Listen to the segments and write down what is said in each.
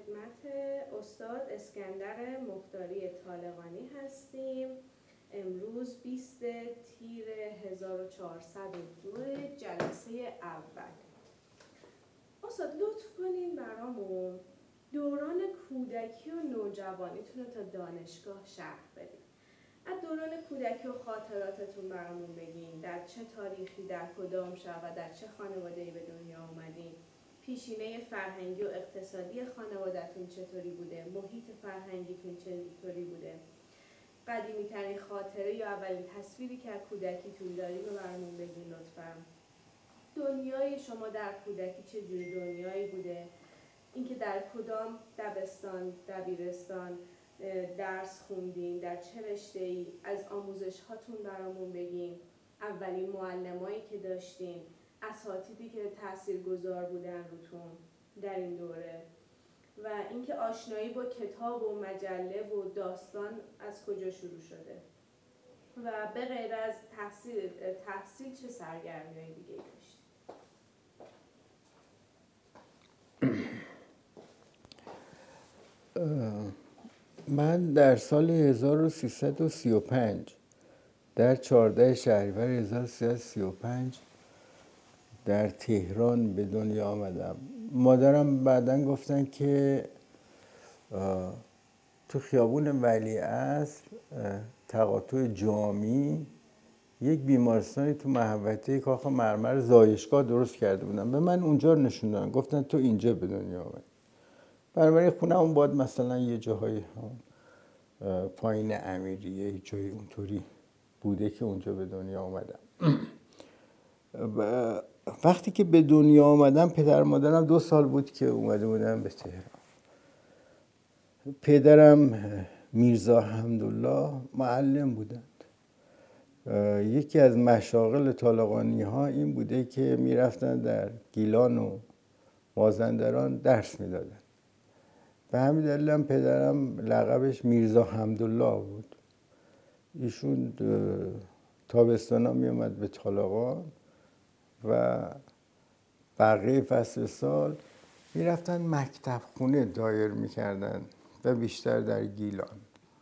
خدمت استاد اسکندر مختاری طالقانی هستیم. امروز 20 تیر 1402 جلسه اول. استاد لطف کنین برامون دوران کودکی و نوجوانیتون رو تا دانشگاه شرح بدین. از دوران کودکی و خاطراتتون برامون بگین. در چه تاریخی، در کدام شهر و در چه خانواده‌ای به دنیا آمدین؟ پیشینه فرهنگی و اقتصادی خانواده‌تون چطوری بوده؟ محیط فرهنگیتون چطوری بوده؟ قدیمی ترین خاطره یا اولین تصویری که از کودکیتون دارین رو برامون بگین لطفاً. دنیای شما در کودکی چه جوری دنیایی بوده؟ اینکه در کدام دبستان، دبیرستان درس خوندین، در چه رشته‌ای، از آموزش هاتون برامون بگین. اولین معلمایی که داشتین، اساتیدی که تاثیرگذار بودن روتون در این دوره، و اینکه آشنایی با کتاب و مجله و داستان از کجا شروع شده و به غیر از تحصیل چه سرگرمی‌های دیگه داشتید؟ من در سال 1335 در 14 شهریور 1335 در تهران به دنیا آمدم. مادرم بعداً گفتن که تو خیابون ولیعصر تقاطع جامی یک بیمارستانی تو محوطه کاخ مرمر زایشگاه درست کرده بودن. به من اونجا نشوندن، گفتن تو اینجا به دنیا آمدی. برای خونه اون باید مثلا یه جاهای پایین امیریه، یه جایی اونطوری بوده که اونجا به دنیا آمدم. وقتی که به دنیا آمدم پدر مادرم 2 سال بود که اومده بودن به تهران. پدرم میرزا حمدالله معلم بودند. یکی از مشاغل طالقانی ها این بوده که میرفتن در گیلان و مازندران درس میدادن. به همین دلیل هم پدرم لقبش میرزا حمدالله بود. ایشون تابستانا می اومد به طالقان و بقیه فصل سال می رفتن مکتب خونه دایر می کردن و بیشتر در گیلان.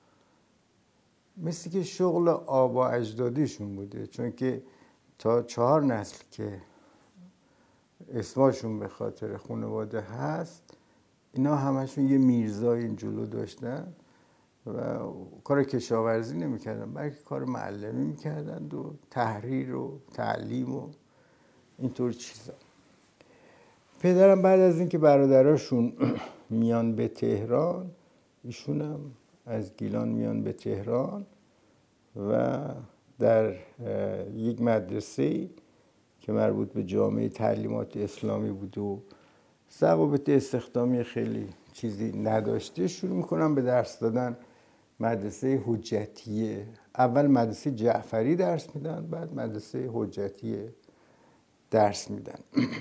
مثل که شغل آبا اجدادیشون بوده، چون که تا 4 نسل که اسمشون به خاطر خانواده هست، اینا همشون یه میرزای این جلو داشتن و کار کشاورزی نمی کردن، بلکه کار معلمی می کردن و تحریر و تعلیم و اینطور چیزا. پدرم بعد از اینکه برادراشون میان به تهران، ایشون هم از گیلان میان به تهران و در یک مدرسه که مربوط به جامعه تعلیمات اسلامی بود و ضوابط استخدامی خیلی چیزی نداشته، شروع میکنم به درس دادن. مدرسه حجتیه، اول مدرسه جعفری درس میدن، بعد مدرسه حجتیه درس میدن.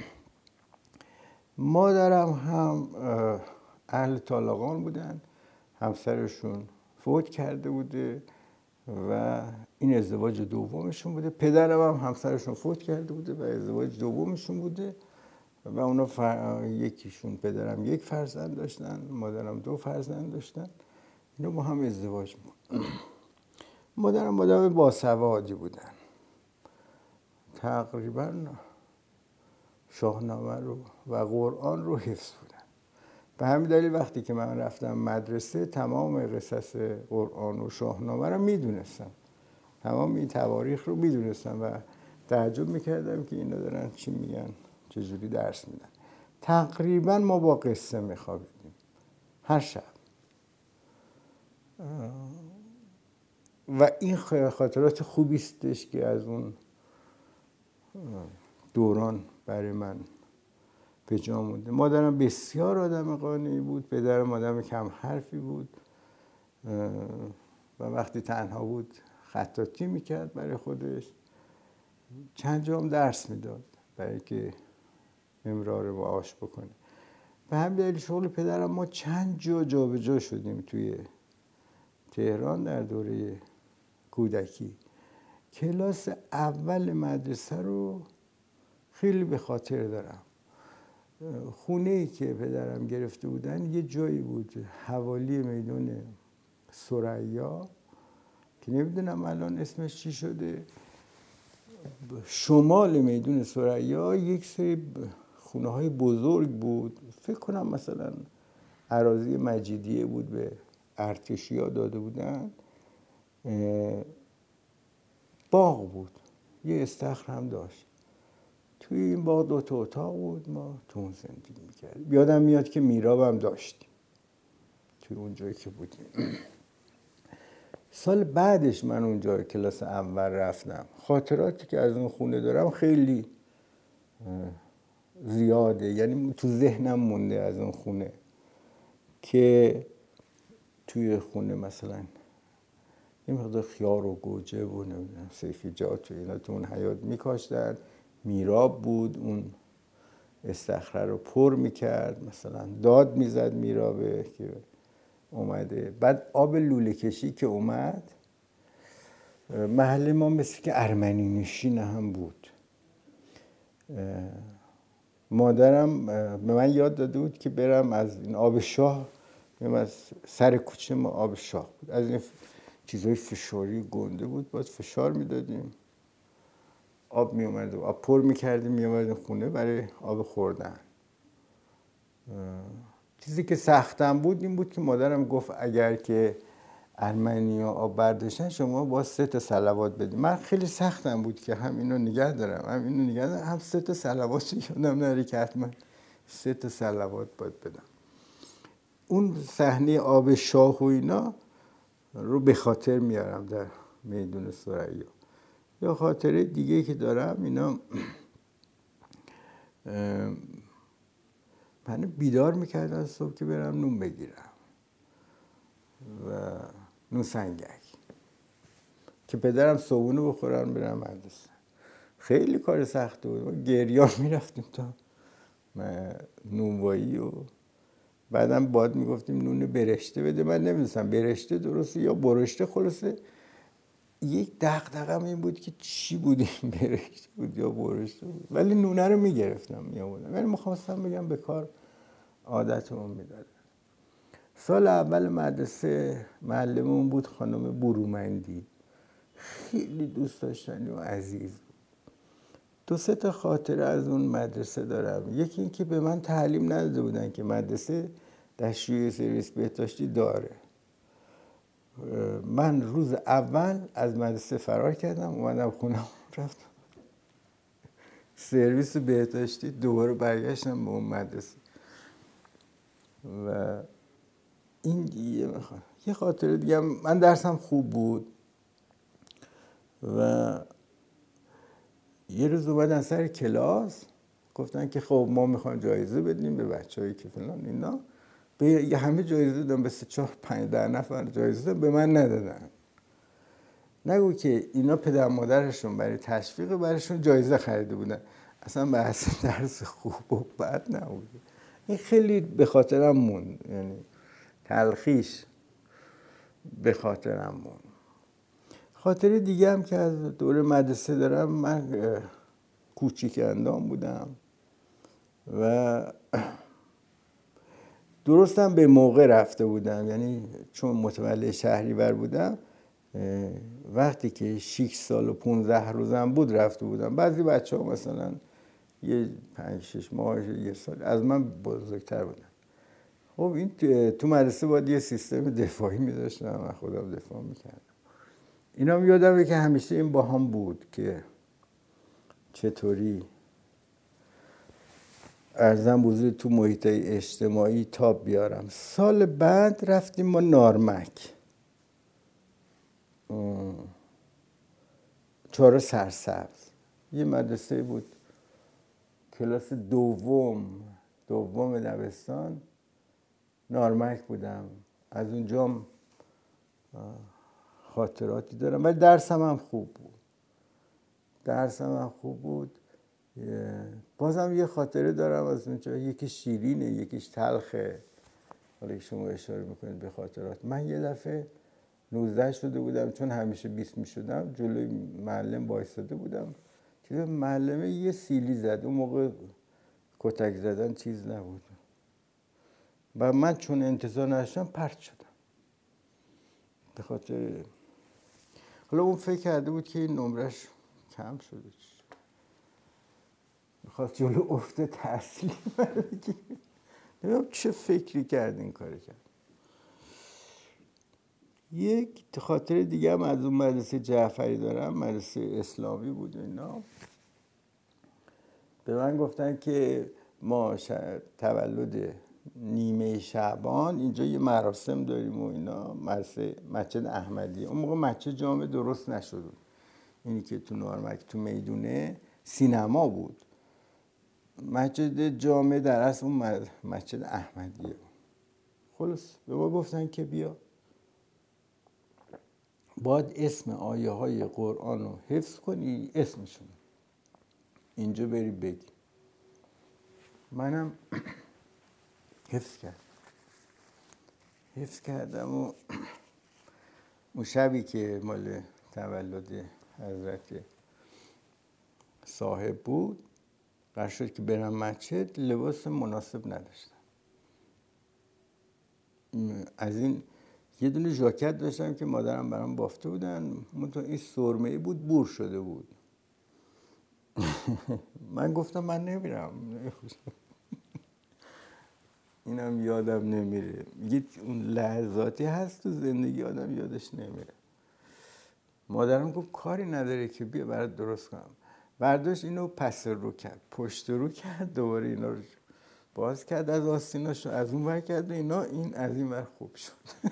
مادرم هم اهل طالقان بودن، همسرشون فوت کرده بوده و این ازدواج دومشون بوده. پدرم هم همسرشون فوت کرده بوده و ازدواج دومشون بوده و اونا یکیشون، پدرم 1 فرزند داشتن، مادرم 2 فرزند داشتن. اینا با هم ازدواج میکنن. مادرم آدم باسوادی بودن، تقریبا شاهنامه رو و قرآن رو حفظ بودن. به همین دلیل وقتی که من رفتم مدرسه تمام قصص قرآن و شاهنامه رو میدونستم، تمام این تواریخ رو میدونستم و تعجب میکردم که اینا دارن چی میگن، چجوری درس میدن. تقریبا ما با قصه میخوابیدیم هر شب و این خاطرات خوبی استش که از اون دوران برای من به جا مونده. مادرم بسیار آدم قانعی بود، پدرم آدم کم حرفی بود و وقتی تنها بود خطاطی میکرد برای خودش. چند جا هم درس میداد برای که امرار معاش بکنه. به همین دلیل شغل پدرم ما چند جا جابجا شدیم توی تهران در دوره کودکی. کلاس اول مدرسه رو خیلی به خاطر دارم. خونه‌ای که پدرم گرفته بودن یه جایی بود حوالی میدون ثریا که نمیدونم الان اسمش چی شده. شمال میدون ثریا یک سری خونه های بزرگ بود، فکر کنم مثلا اراضی مجیدیه بود، به ارتشیا داده بودن. باغ بود، یه استخر هم داشت. توی این باغ 2 تا اتاق بود، ما تو اون زندگی میکردیم. یادم میاد که میراب هم داشتیم توی اون جایی که بودیم. سال بعدش من اونجا کلاس اول رفتم. خاطراتی که از اون خونه دارم خیلی زیاده، یعنی تو ذهنم مونده از اون خونه که توی خونه مثلا یه مقدار خیار و گوجه و نمیدونم سیفیجات و اینا تو اون حیاط میکاشتن. میراب بود، اون استخره رو پر میکرد، مثلا داد میزد میرابه که اومده. بعد آب لوله کشی که اومد، محله ما مثل که ارمنی نشین هم بود. مادرم به من یاد داده بود که برم از این آب شاه، از سر کوچه ما آب شاه بود، از این چیزای فشاری گنده بود، باید فشار میدادیم، آب می اومد و آب پر میکردیم می اومدیم خونه برای آب خوردن. چیزی که سختم بود این بود که مادرم گفت اگر که ارمنی‌ها آب برداشتن شما با 3 تا صلوات بدید. من خیلی سختم بود که هم اینو نگه دارم هم 3 تا صلوات یادم نره که حتما 3 تا صلوات باید بدم. اون صحنه آب شاه و اینا رو به خاطر میارم در میدون ثریا. یا خاطره دیگه که دارم اینا، منو بیدار میکردن صبح که برم نون بگیرم و نون سنگک که پدرم صبحونه بخورن برم مدرسه. خیلی کار سخت بود، ما گریان میرفتیم تا نونوایی و بعدم باید میگفتیم نون برشته بده. من نمیدونستم برشته درسته یا برشته. خلاصه یک دغدغه‌م این بود که چی بودیم، برشته بود یا برشته بود، ولی نونه رو میگرفتم میآوردم. ولی میخواستم بگم به کار عادتمون میداد. سال اول مدرسه معلممون بود خانم برومندی، خیلی دوست داشتنی و عزیز بود. 2-3 تا خاطره از اون مدرسه دارم. یکی این که به من تعلیم نداده بودن که مدرسه دستشویی سرویس بهداشتی داره. من روز اول از مدرسه فرار کردم، اومدم خونم، رفتم سرویس بهداشتی، دوباره برگشتم به اون مدرسه. و این یه خاطره دیگه، من درسم خوب بود و یه روز اومدن سر کلاس گفتن که خب ما میخوایم جایزه بدیم به بچه‌هایی که فلان اینا. به همه جایزه دادن، به 3-4-5-10 نفر جایزه دادن، به من ندادن. نگو که اینا پدر مادرشون برای تشویق براشون جایزه خریده بودن، اصلا بحث درس خوب و بد نبود. این خیلی به خاطرم موند، یعنی تلخیش به خاطرم موند. خاطره دیگه هم که از دوره مدرسه دارم، من کوچیک اندام بودم و درستم به موقع رفته بودم، یعنی چون متولد شهریور بودم، وقتی که 6 سال و 15 روزم بود رفته بودم. بعضی بچه ها مثلا یه 5-6 ماه، یه سال از من بزرگتر بودن. خب این تو مدرسه باید یه سیستم دفاعی می‌داشتم، من خودم دفاع میکردم. اینا یادمه که همیشه این با هم بود که چطوری ارزم بزرگ تو محیط اجتماعی تاب بیارم. سال بعد رفتیم ما نارمک، چهار سرسبز، یه مدرسه بود، کلاس دوم دبستان نارمک بودم. از اونجا خاطراتی دارم، ولی درسم هم خوب بود. بازم یه خاطره دارم از اونجا، یکی شیرینه یکیش تلخه. حالا شما اشاره میکنید به خاطرات. من یه دفعه 19 شده بودم، چون همیشه 20 میشدم، جلوی معلم وایساده بودم که معلمه یه سیلی زد. اون موقع کتک زدن چیز نبود و من چون انتظار نداشتم پرت شدم. به خاطر حالا اون فکر کرده بود که این نمرش کم شده، میخواست جلو افت تحصیلی من بگیره. نمیدونم چه فکری کرد این کاری کرد. یک خاطر دیگه هم از اون مدرسه جعفری دارم، مدرسه اسلامی بود اینا. به من گفتن که ما تولد نیمه شعبان اینجا یه مراسم داریم و اینا، مسجد احمدیه. اون موقع مسجد جامع درست نشده بود، اینی که تو نارمک تو میدونه سینما بود. مسجد جامع در اصل اون مسجد احمدیه بود. خلاص به ما گفتن که بیا باید اسم آیه های قرآن رو حفظ کنی، اسمشون اینجا بری بگی. منم حفظ کردم و اون شبی که مال تولد حضرت صاحب بود قرار شد که برم مسجد، لباس مناسب نداشتم. از این یه دونه ژاکت داشتم که مادرم برام بافته بودن، منتها این سرمه‌ای بود، بور شده بود. من گفتم من نمیرم. اینم یادم نمیره. یه اون لحظاتی هست تو زندگی آدم یادش نمیره. مادرم گفت کاری نداره که بیا برات درست کنم. برداشت اینو پس رو کرد، پشت رو کرد، دوباره اینا رو باز کرد، از آستیناشو از اون ور کرد و اینا، این از این ور خوب شد.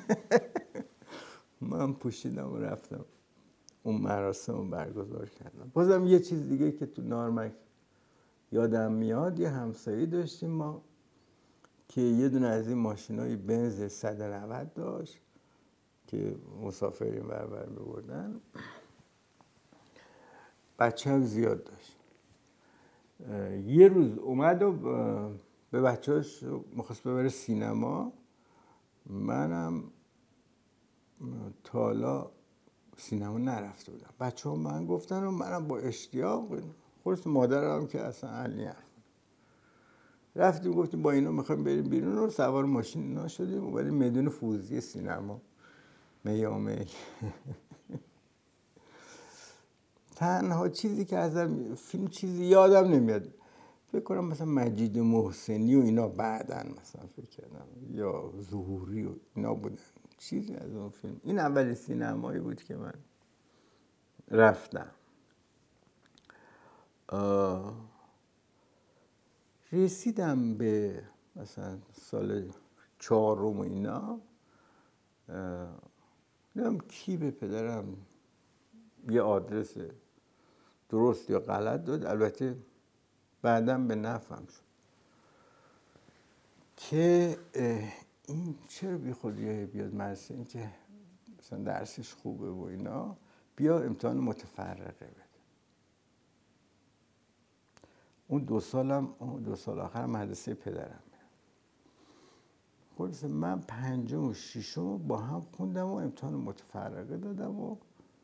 من پوشیدم و رفتم اون مراسم رو برگزار کردم. بازم یه چیز دیگه که تو نارمک یادم میاد، یه همسایه داشتیم ما که یه دونه از این ماشینای بنز 190 داشت که مسافرین بربر می‌بردن. بچه هم زیاد داشت. یه روز اومد و به بچه‌هاش می‌خواست ببره سینما. منم تا حالا سینما نرفته بودم. بچه‌ها من گفتن و منم با اشتیاق، خلاص مادرم که اصلا علی رفتیم گفتیم با اینا میخوایم بریم بیرون و سوار ماشین اینا شدیم و بریم میدون فوزی سینما میامه. تنها چیزی که ازم فیلم چیزی یادم نمیاد، فکر کنم مثلا مجید محسنی و اینا بعدن مثلا فکر کردم یا ظهوری و اینا بودن، چیزی از اون فیلم. این اول سینمایی بود که من رفتم. رسیدم به مثلا سال 4 و اینا، نمیدونم کی به پدرم یه آدرس درست یا غلط داد، البته بعدم به نفعم شد که این چرا بی خودی بیاد مدرسه، این که مثلا درسش خوبه و اینا، بیا امتحان متفرقه بده. اون 2 سال آخر مدرسه پدرم. خلاصه من 5 و 6 با هم خوندم و امتحان متفرقه دادم و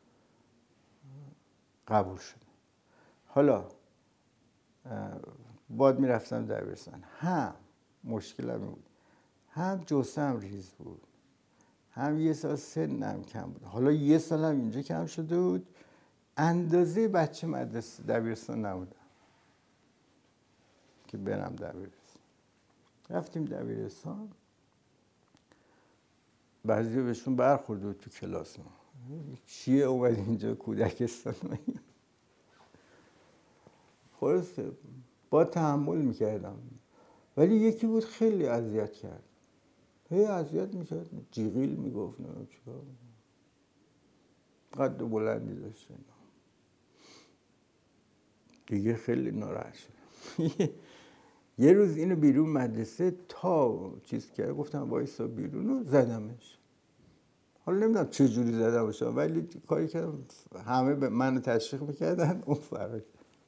قبول شدم. حالا بعد میرفتم دبیرستان، هم مشکلم بود، هم جثه‌ام ریز بود، هم یه سال سنم کم بود. حالا یه سالم اینجا کم شده بود، اندازه بچه مدرسه دبیرستان نبودم که برم دبیرستان. رفتیم دبیرستان، بعضی بهشون برخورده بود تو کلاس ما، چیه اومد اینجا کودکستان؟ خلاصه با تحمل میکردم، ولی یکی بود خیلی اذیت کرد، هی اذیت میکرد، جیغیل میگفت، نمیدونم چیکار، قد بلندی داشت دیگه، خیلی ناراحت شدم. یه روز اینو بیرون مدرسه تا چیز کرد، گفتم وایسا بیرون و زدمش. حالا نمیدونم چه جوری زدمش، ولی کاری کردم همه به منو تشویق میکردن، اون فرار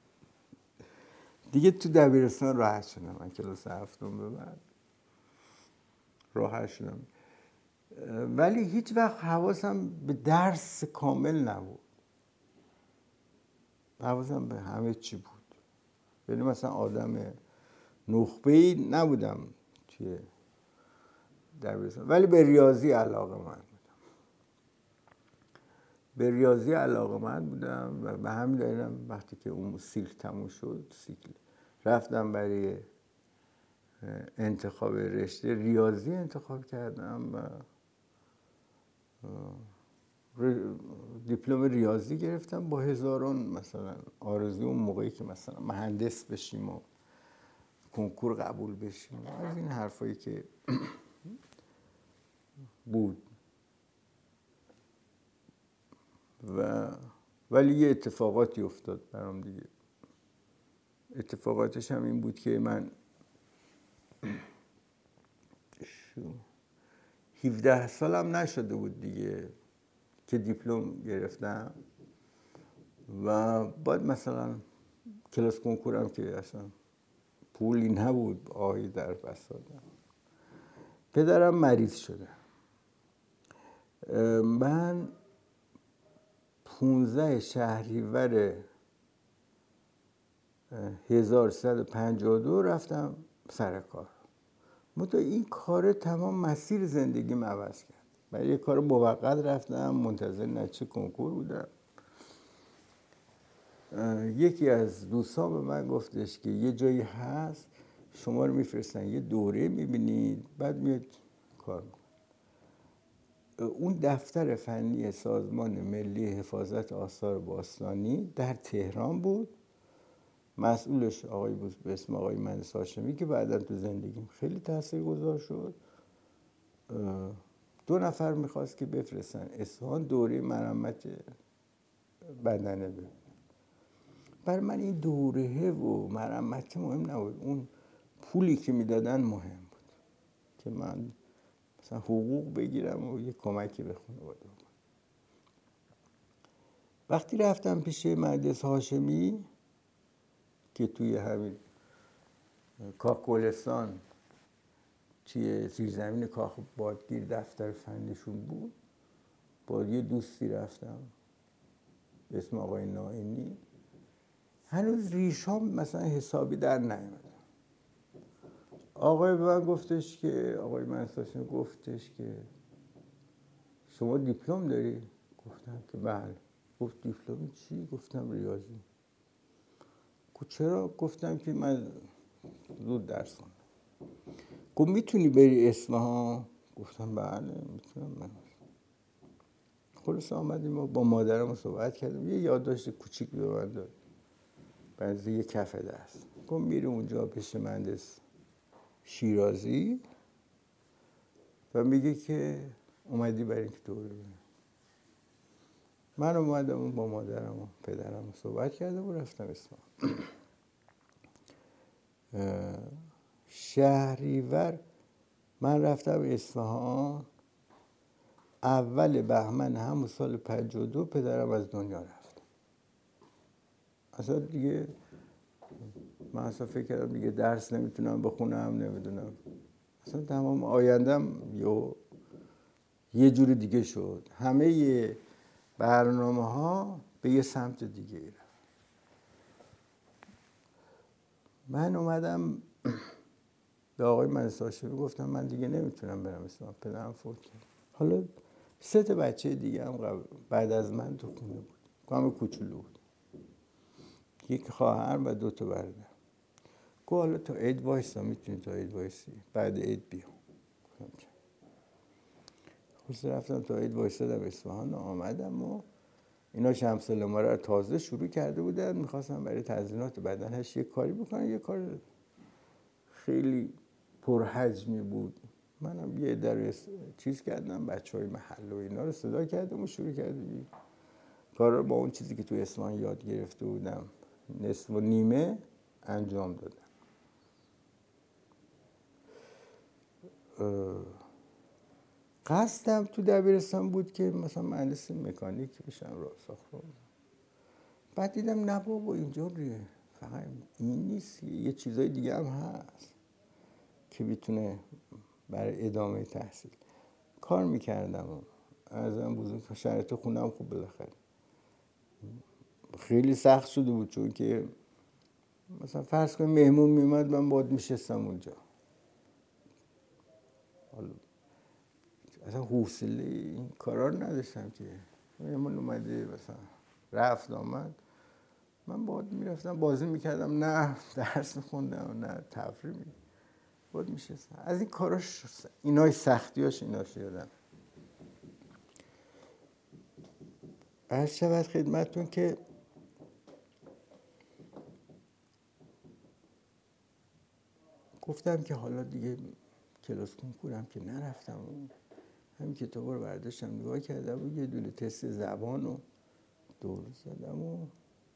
دیگه. تو دبیرستان راحت شدم، من کلاس 7 به بعد راحت شدم، ولی هیچ وقت حواسم به درس کامل نبود، حواسم به همه چی بود. یعنی مثلا آدم نخبه‌ای نبودم توی دبیرستان، ولی به ریاضی علاقه‌مند بودم و به همین دلیلم وقتی که اون سیکل تموم شد، رفتم برای انتخاب رشته ریاضی انتخاب کردم و دیپلم ریاضی گرفتم با هزاران مثلا آرزو اون موقعی که مثلا مهندس بشیم و کنکور قبول بشیم و از این حرفایی که بود. ولی یه اتفاقاتی افتاد برام دیگه. اتفاقاتش هم این بود که من 17 سالم نشده بود دیگه که دیپلم گرفتم و بعد مثلا کلاس کنکورم که اصلا پولی نبود آهی در بساطم. پدرم مریض شده. من 15 شهریور 1352 رفتم سر کار. منتها این کار تمام مسیر زندگیم عوض کرد. برای یه کار موقت رفتم، منتظر نتیجه کنکور بودم. یکی از دوستان به من گفتش که یه جایی هست شما رو میفرستن یه دوره میبینید بعد میاد کار میکنید. اون دفتر فنی سازمان ملی حفاظت آثار باستانی در تهران بود. مسئولش آقای بود به اسم آقای مهندس هاشمی که بعدا تو زندگیم خیلی تاثیرگذار شد. 2 نفر میخواست که بفرستن اصفهان دوره مرمت بدنه ببینن. برای من این دوره و مرمت مهم نبود، اون پولی که میدادن مهم بود که من مثلا حقوق بگیرم و یه کمکی به خانواده بکنم. وقتی رفتم پیش مهندس هاشمی که توی همین کاخ گلستان توی زیرزمین کاخ بادگیر دفتر فنیشون بود، با یه دوستی رفتم به اسم آقای نائینی. هنوز ریشام مثلا حسابی در نیامد. آقای به من گفتش که آقای منصاشم گفتش که شما دیپلم داری؟ گفتم که بله. گفت دیپلم چی؟ گفتم ریاضی. گفت چرا؟ گفتم که من زود درس خوندم. گفت میتونی بری اصفهان؟ گفتم بله میتونم. من خلاص آمدیم و با مادرم صحبت کردم. یه یادداشت کوچیک به من داد بعضی یه کف دست. گفت میری اونجا پیش مهندس شیرازی و میگه که اومدی برای اینکه دوره ببینی. من اومدم با مادرم و پدرم صحبت کردم و رفتم اصفهان. شهریور من رفتم اصفهان. اول بهمن همون سال 52 پدرم از دنیا رفت. اصلا دیگه من اصلا فکر کردم دیگه درس نمیتونم بخونم، نمیدونم اصلا تمام آیندم یه جور دیگه شد. همه برنامه ها به یه سمت دیگه رفت. من اومدم به آقای مهندس هاشمی گفتم من دیگه نمیتونم برم اصفهان، پدرم فوت کرد. حالا 3 بچه دیگه هم بعد از من تو خونه بود، همه کوچولو بود، 1 خواهر و 2 برادر. گفت حالا تا عید وایسا، میتونی تا عید وایسی، بعد عید بیا. خلاص رفتم تا عید وایسادم اصفهان. آمدم و اینا شمسال ما رو تازه شروع کرده بودن، میخواستم برای تزیینات بدنش یه کاری بکنم. یه کار خیلی پرحجمی بود. منم یه در چیز کردم، بچهای محل و اینا رو صدا کردم و شروع کردیم کار رو با اون چیزی که توی اصفهان یاد گرفته بودم نصف و نیمه انجام دادم. قصدم تو دبیرستان بود که مثلا مهندس مکانیک بشم، راه ساختمون. بعد دیدم نه بابا اینجا فقط این نیست، یه چیزای دیگه هم هست که میتونه برای ادامه تحصیل. کار میکردم ارزم بزرگ شرایط خونم خوب بالاخره خیلی سخت شده بود، چون که مثلا فرض کن مهمون میومد من باید میشستم اونجا، حالا اصلا حوصله این کارا رو نداشتم که مهمون اومده مثلا رفت آمد من باید میرفتم بازی میکردم، نه درس میخوندم نه تفریح باید میشستم. از این کاراش اینای سختیاش ایناش یادم. عرض شود خدمتتون که گفتم که حالا دیگه کلاس کنکورم که نرفتم، همین کتابا رو برداشتم نگاه کردم و یه دونه تست زبان رو دور زدم و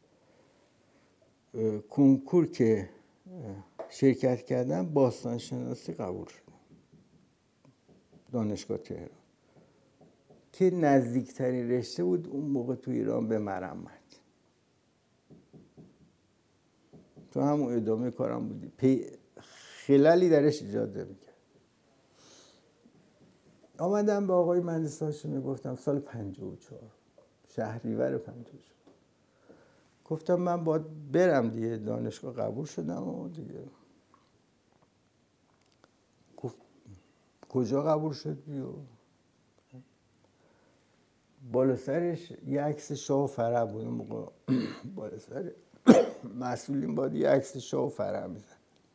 کنکور که شرکت کردم باستان شناسی قبول شدم دانشگاه تهران که نزدیکترین رشته بود اون موقع تو ایران به مرمت. تو همون ادامه کارم بودی خلالی درش ایجاد نمی‌کرد. آمدم به آقای مهندس هاشمی گفتم سال 54 شهریور 54 گفتم من باید برم دیگه دانشگاه قبول شدم و دیگه. گفت کجا قبول شدی؟ و بالا سرش یه عکس شاه و فرح بود اون موقع بالا سر مسئولین باید یه عکس شاه و فرح میزن.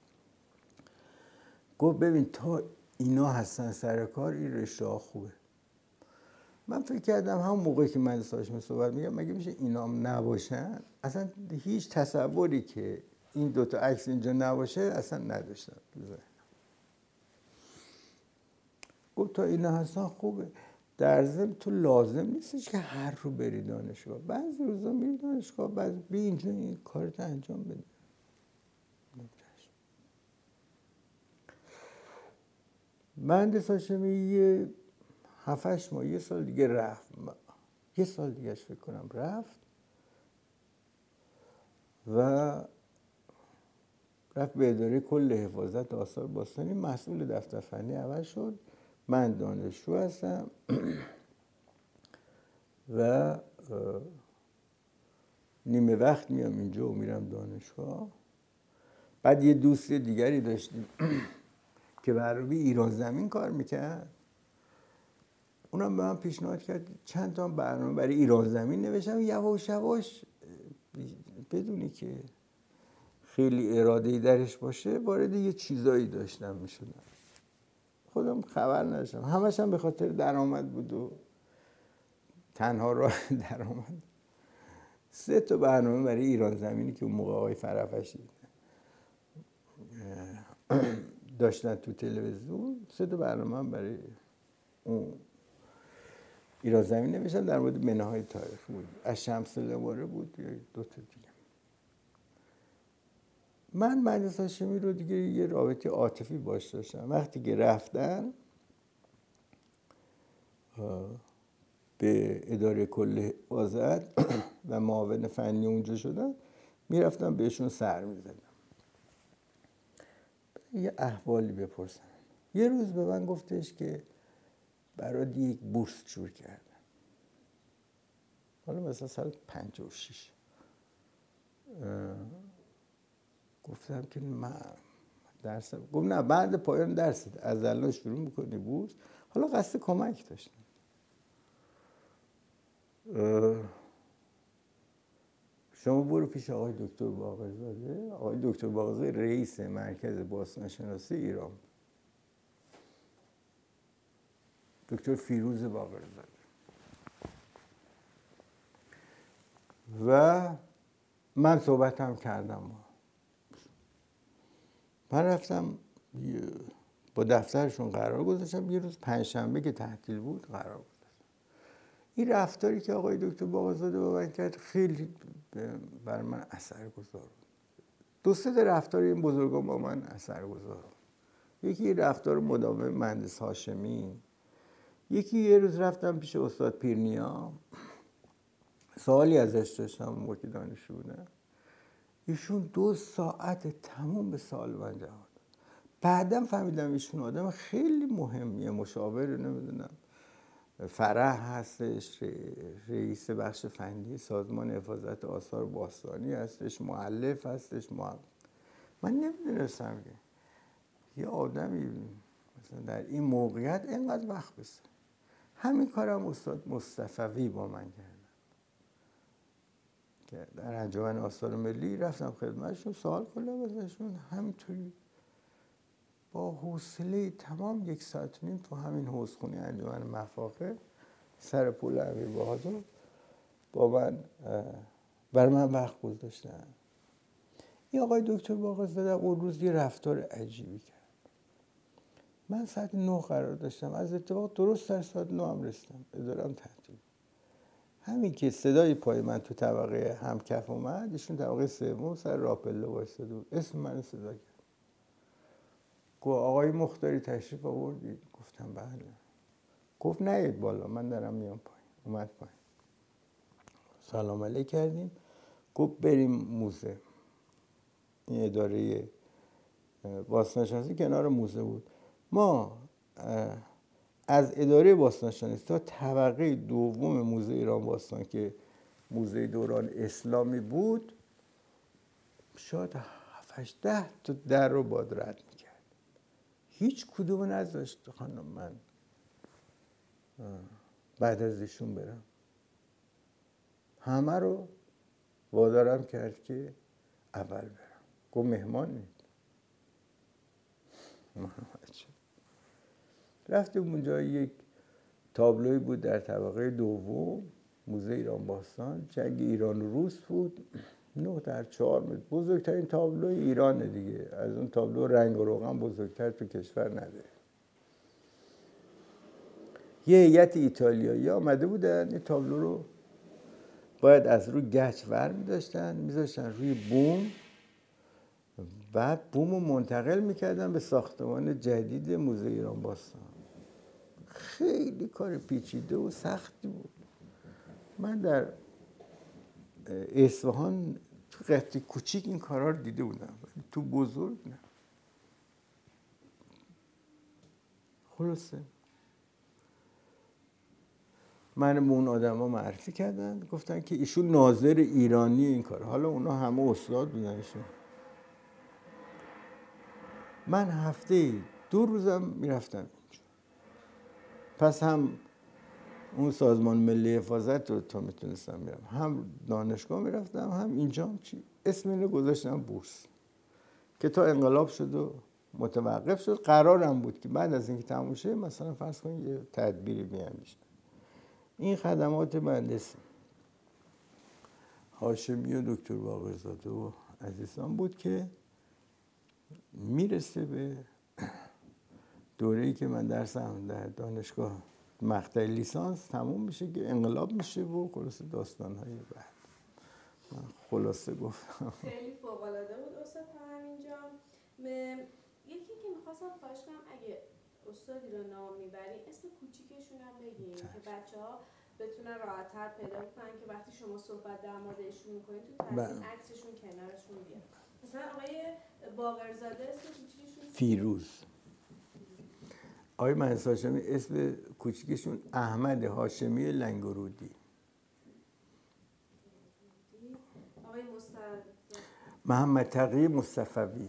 گفت ببین تا اینا هستن سر کار این رشته ها خوبه. من فکر کردم همون موقعی که من هاشمی صحبت میگم مگه میشه اینام نباشن؟ اصلا هیچ تصوری که این دوتا عکس اینجا نباشه اصلا نداشتم. گفت تا اینا هستن خوبه، در ضمن تو لازم نیستش که هر رو بری دانشگاه، بعضی روزا میری دانشگاه بعضی بی اینجا این کارت انجام بده. مهندس هاشمی یه 7-8 ماه یه سال دیگه رفت، یه سال دیگه فکر کنم رفت و رفت به اداره کل حفاظت آثار باستانی، مسئول دفتر فنی عوض شد. من دانشجو هستم و نیمه وقت میام اینجا و میرم دانشگاه. بعد یه دوست دیگری داشتیم که برای ایران زمین کار میکرد، اونم به من پیشنهاد کرد چند تا برنامه برای ایران زمین نوشتم. یواش یواش بدونی که خیلی اراده‌ای درش باشه وارد یه چیزایی داشتم میشدم، خودم خبر نداشتم. همش هم به خاطر درآمد بود و تنها راه درآمد 3 تا برنامه برای ایران زمینی که اون موقع آقای فرافشی داشتن تو تلویزیون، 3 تا برنامه هم برای اون ایران زمین نوشتم. در مورد مناهای تاریخی بود، از شمس لواره بود یا 2 تا دیگه. من مهندس هاشمی رو دیگه یه رابطه عاطفی باش داشتم. وقتی که رفتن به اداره کل حفاظت و معاون فنی اونجا شدن، میرفتم بهشون سر میزدم یه احوالی بپرسم. یه روز به من گفتش که برای یک بورس جور کردن، حالا مثلا سال 56. گفتم که من درس، گفت نه بعد پایان درست از الان شروع میکنی بورس. حالا قصد کمک داشتم. شما برو پیش آقای دکتر باقرزاده. آقای دکتر باقرزاده رئیس مرکز باستان شناسی ایران، دکتر فیروز باقرزاده. و من صحبتم کردم من رفتم با دفترشون قرار گذاشتم. یه روز پنجشنبه که تعطیل بود قرار گذاشتم. این رفتاری که آقای دکتر باقرزاده با من کرد خیلی بر من اثرگذار بود. 2-3 رفتار این بزرگان با من اثرگذار بود. یکی رفتار مداوم مهندس هاشمی، یکی یه روز رفتم پیش استاد پیرنیا، سوالی ازش داشتم موقعی که دانشجو بودم، ایشون 2 ساعت تموم به سوال من جواب داد. بعدم فهمیدم ایشون آدم خیلی مهمیه، مشاور نمیدونم فرح هستش، رئیس بخش فنی سازمان حفاظت آثار باستانی هستش، مؤلف هستش. من نمیدونستم که یه آدمی مثلا در این موقعیت اینقدر وقت بسه. همین کارم استاد مصطفوی با من کردن که در انجمن آثار ملی رفتم خدمتشون، سوال کردم ازشون، همینطوری با حوصله تمام 1.5 ساعت تو همین حوضخونه انجمن مفاخر سر پل امیر بهادر با من بر من وقت گذاشتن. این آقای دکتر باقرزاده اون روز یه رفتار عجیبی کرد. من ساعت 9 قرار داشتم، از اتفاق درست در ساعت 9 هم رسیدم، ادارم تعطیل. همین که صدای پای من تو طبقه همکف اومد، ایشون طبقه سوم سر راپله وایساده بود، اسم من صدا کرد، گفت آقای مختاری تشریف آوردید؟ گفتم بله. گفت نیاید بالا، من دارم میام پایین. اومد پایین، سلام علیک کردیم، گفت بریم موزه. این اداره باستانشناسی کنار موزه بود. ما از اداره باستانشناسی تا طبقه دوم موزه ایران باستان که موزه دوران اسلامی بود، شاید 7-8 تا در رو باد رد میکرد. هیچ کدوم نذاشت خانم من بعد از ایشون برم. همه رو وادارم کرد که اول برم. گفت مهمان نیست. رفتیم اونجا، یک تابلوی بود در طبقه دوم موزه ایران باستان، جنگ ایران و روس بود، 9x4 متر، بزرگترین تابلوی ایرانه دیگه، از اون تابلو رنگ و روغن بزرگتر تو کشور نداره. یه هیئت ایتالیایی آمده بودن، این تابلو رو باید از روی گچ ور میذاشتن روی بوم، بعد بوم رو منتقل میکردن به ساختمان جدید موزه ایران باستان. خیلی کار پیچیده و سختی بود. من در اصفهان تو قطعه کوچیک این کارا رو دیده بودم، تو بزرگ نه. خلاصه من به اون آدم ها معرفی کردن، گفتن که ایشون ناظر ایرانی این کار. حالا اونا همه استاد بودن ایشون. من هفته 2 روزم میرفتم اینجا. پس هم اون سازمان ملی حفاظت رو تا میتونستم میرم، هم دانشگاه میرفتم، هم اینجا. اسم اینو گذاشتم بورس، که تا انقلاب شد و متوقف شد. قرارم بود که بعد از اینکه تموم شه مثلا فرض کنید یه تدبیری بیاندیشم. این خدمات مهندسی هاشمی و دکتر باقرزاده و عزیزان بود که میرسه به دوره‌ای که من درسم در دانشگاه مقطع لیسانس تموم میشه که انقلاب میشه و خلاصه داستان‌های بعد. من خلاصه گفتم. خیلی فوق‌العاده بود استاد تا همینجا. یکی که می‌خواستم خواهش کنم اگه استادی رو نام میبرین اسم کوچیکشون هم بگین که بچه‌ها بتونن راحت‌تر پیدا کنن که وقتی شما صحبت در موردشون می‌کنین تو تصویر عکسشون کنارشون بیاد. مثلا آقای باقرزاده اسم کوچیکشون فیروز. آقای مهندس هاشمی اسم کوچیکشون احمد هاشمی لنگرودی. آقای محمد تقی مصطفوی.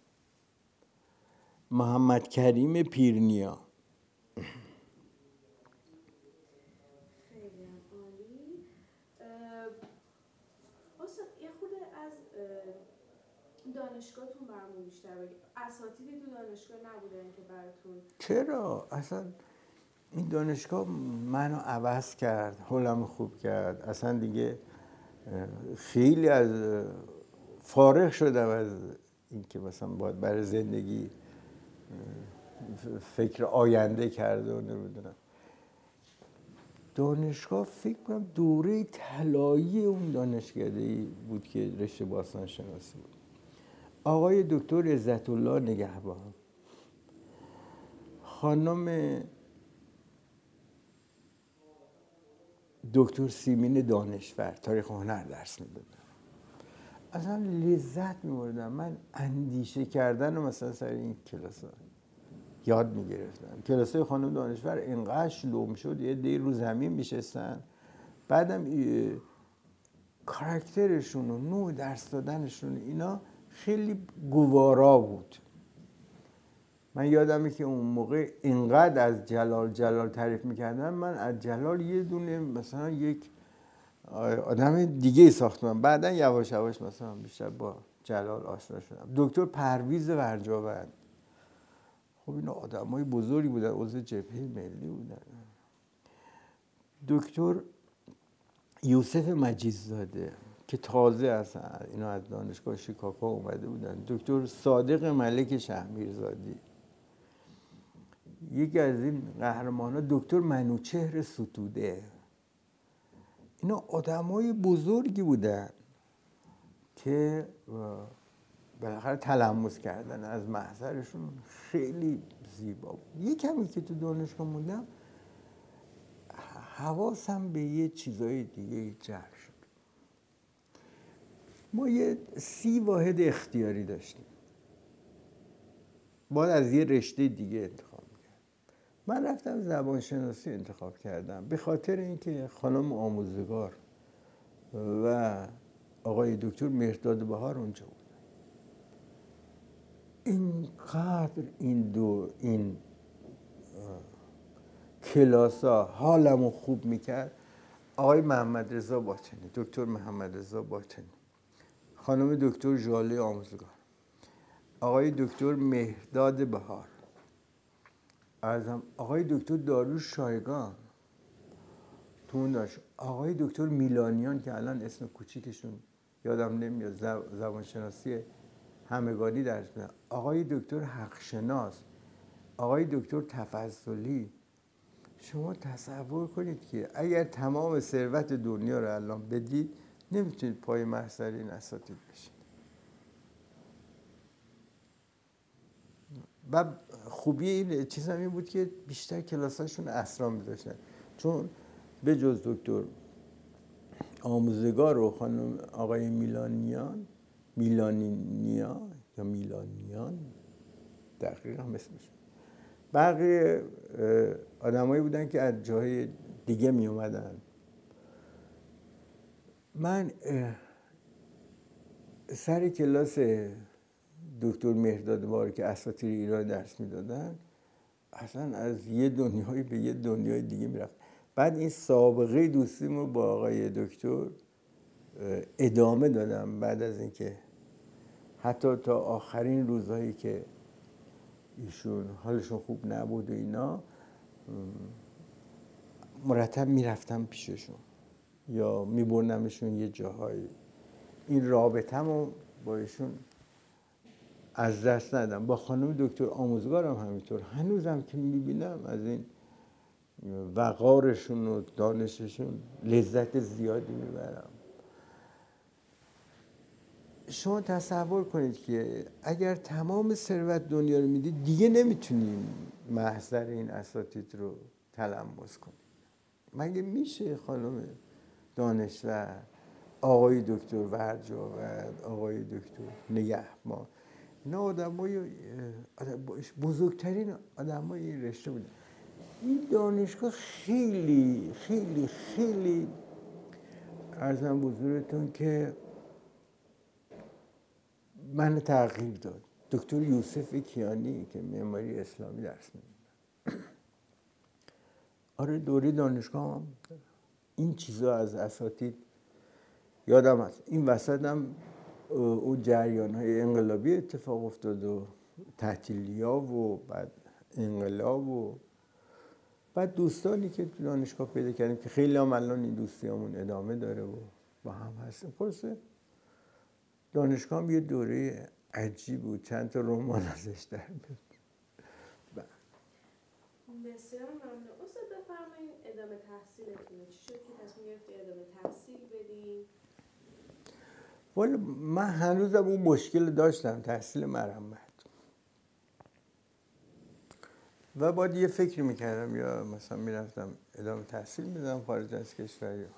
محمد کریم پیرنیا. خیلی عالی. استاد یه خود از دانشگاهتون برامون بیشتر بگید. اساتیدی تو دانشگاه نبودن که براتون؟ چرا؟ اصلا این دانشگاه منو عوض کرد، حالم خوب کرد. اصلا دیگه خیلی از فارغ شدم از اینکه مثلا باید برای زندگی فکر آینده کرده و نمیدونم. دانشگاه فکر کنم دوره طلایی اون دانشکده‌ای بود که رشته باستان شناسی بود. آقای دکتر عزت الله نگهبان، خانم دکتر سیمین دانشور تاریخ هنر درس میدادن. اصلا لذت می‌بردم من اندیشه کردن و مثلا سر این کلاس ها. یاد میگرفتم. کلاسای خانم دانشور اینقدر شلوغ شد، یه دی رو زمین میشستن. بعدم کاراکترشون و نوع درس دادنشون اینا خیلی گوارا بود. من یادمه که اون موقع اینقدر از جلال تعریف میکردم، من از جلال یه دونه مثلا یک آدم دیگه ساختم. بعدا یواش یواش مثلا بیشتر با جلال آشنا شدم. دکتر پرویز ورجاوند، خب اینا آدمای بزرگی بودن، عضو جبهه ملی بودن. دکتر یوسف مجیدزاده که تازه اینا از دانشگاه شیکاگو اومده بودن. دکتر صادق ملک شهمیرزادی، یکی از این قهرمانا دکتر منوچهر ستوده. اینا آدمای بزرگی بودن که بالاخره تلمس کردن از محضرشون خیلی زیبا بود. یه کمی که تو دانشگاه موندم حواسم به یه چیزای دیگه جلب شد. ما یه 30 واحد اختیاری داشتیم، باید از یه رشته دیگه انتخاب می‌کردم. من رفتم زبانشناسی انتخاب کردم به خاطر اینکه خانم آموزگار و آقای دکتر مهرداد بهار اونجا بود. اینقدر این کلاسا حالمو خوب میکرد. آقای محمد رضا باطنی، دکتر محمد رضا باطنی، خانم دکتر ژاله آموزگار، آقای دکتر مهرداد بهار، آقای دکتر داریوش شایگان تو اون داشت، آقای دکتر میلانیان که الان اسم کوچیکشون یادم نمیاد، زبانشناسی همگانی درس میدن، آقای دکتر حقشناس، آقای دکتر تفضلی. شما تصور کنید که اگر تمام ثروت دنیا رو الان بدید نمیتونید پای محضر این اساتید بشید. و خوبی این چیز هم این بود که بیشتر کلاساشون اسرا میذاشتن، چون به جز دکتر آموزگار و خانم آقای میلانیان دقیقا اسمش، بقیه آدمایی بودن که از جای دیگه می اومدن. من سر کلاس دکتر مهرداد بهار که اساطیر ایران درس میدادن، اصلا از یه دنیایی به یه دنیای دیگه میرفت. بعد این سابقه دوستیمو با آقای دکتر ادامه دادم بعد از اینکه حتی تا آخرین روزهایی که ایشون حالشون خوب نبود و اینا مرتب میرفتم پیششون یا میبرنمشون یه جاهایی. این رابطه‌مو با ایشون از دست ندم. با خانم دکتر آموزگارم همینطور، هنوزم که میبینم از این وقارشون و دانششون لذت زیادی میبرم. شما تصور کنید که اگر تمام ثروت دنیا رو میدید دیگه نمیتونیم محضر این اساتید رو تلمس کنیم. مگه میشه خانم دانشور، آقای دکتر ورجاوند، آقای دکتر نگهبان، اینا آدمای بزرگترین آدمای این رشته بودن. این دانشگاه خیلی خیلی خیلی عرضم حضورتون که من تغییر داد. دکتر یوسف کیانی که معماری اسلامی درس می‌داد، آره دوره دانشگاه هم این چیزا از اساتید یادم هست. این وسط هم اون جریان‌های انقلابی اتفاق افتاد و تعطیلی‌ها و بعد انقلاب و بعد دوستانی که تو دانشگاه پیدا کردیم که خیلی هم الان این دوستیامون ادامه داره و با هم هستیم. خلاصه دانشگاه هم یه دوره عجیب بود، چند تا رمان ازش در میاد. بسیار ممنون. استاد بفرمایید ادامه تحصیلتون چی شد که تصمیم گرفتید ادامه تحصیل بدین؟ والا من هنوزم اون مشکل داشتم، تحصیل مرمت، و باید یه فکری میکردم یا مثلا میرفتم ادامه تحصیل میدم خارج از کشور، یا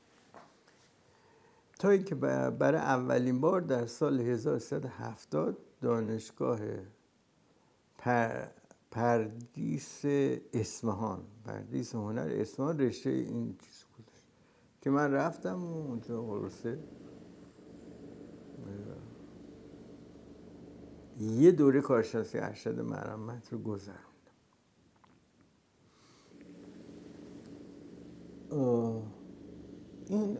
تا اینکه برای اولین بار در سال 1370 دانشگاه پردیس اصفهان، پردیس هنر اصفهان رشته این چیز گذاشت که من رفتم و اونجا خلاصه یه دوره کارشناسی ارشد مرمت رو گذروندم. این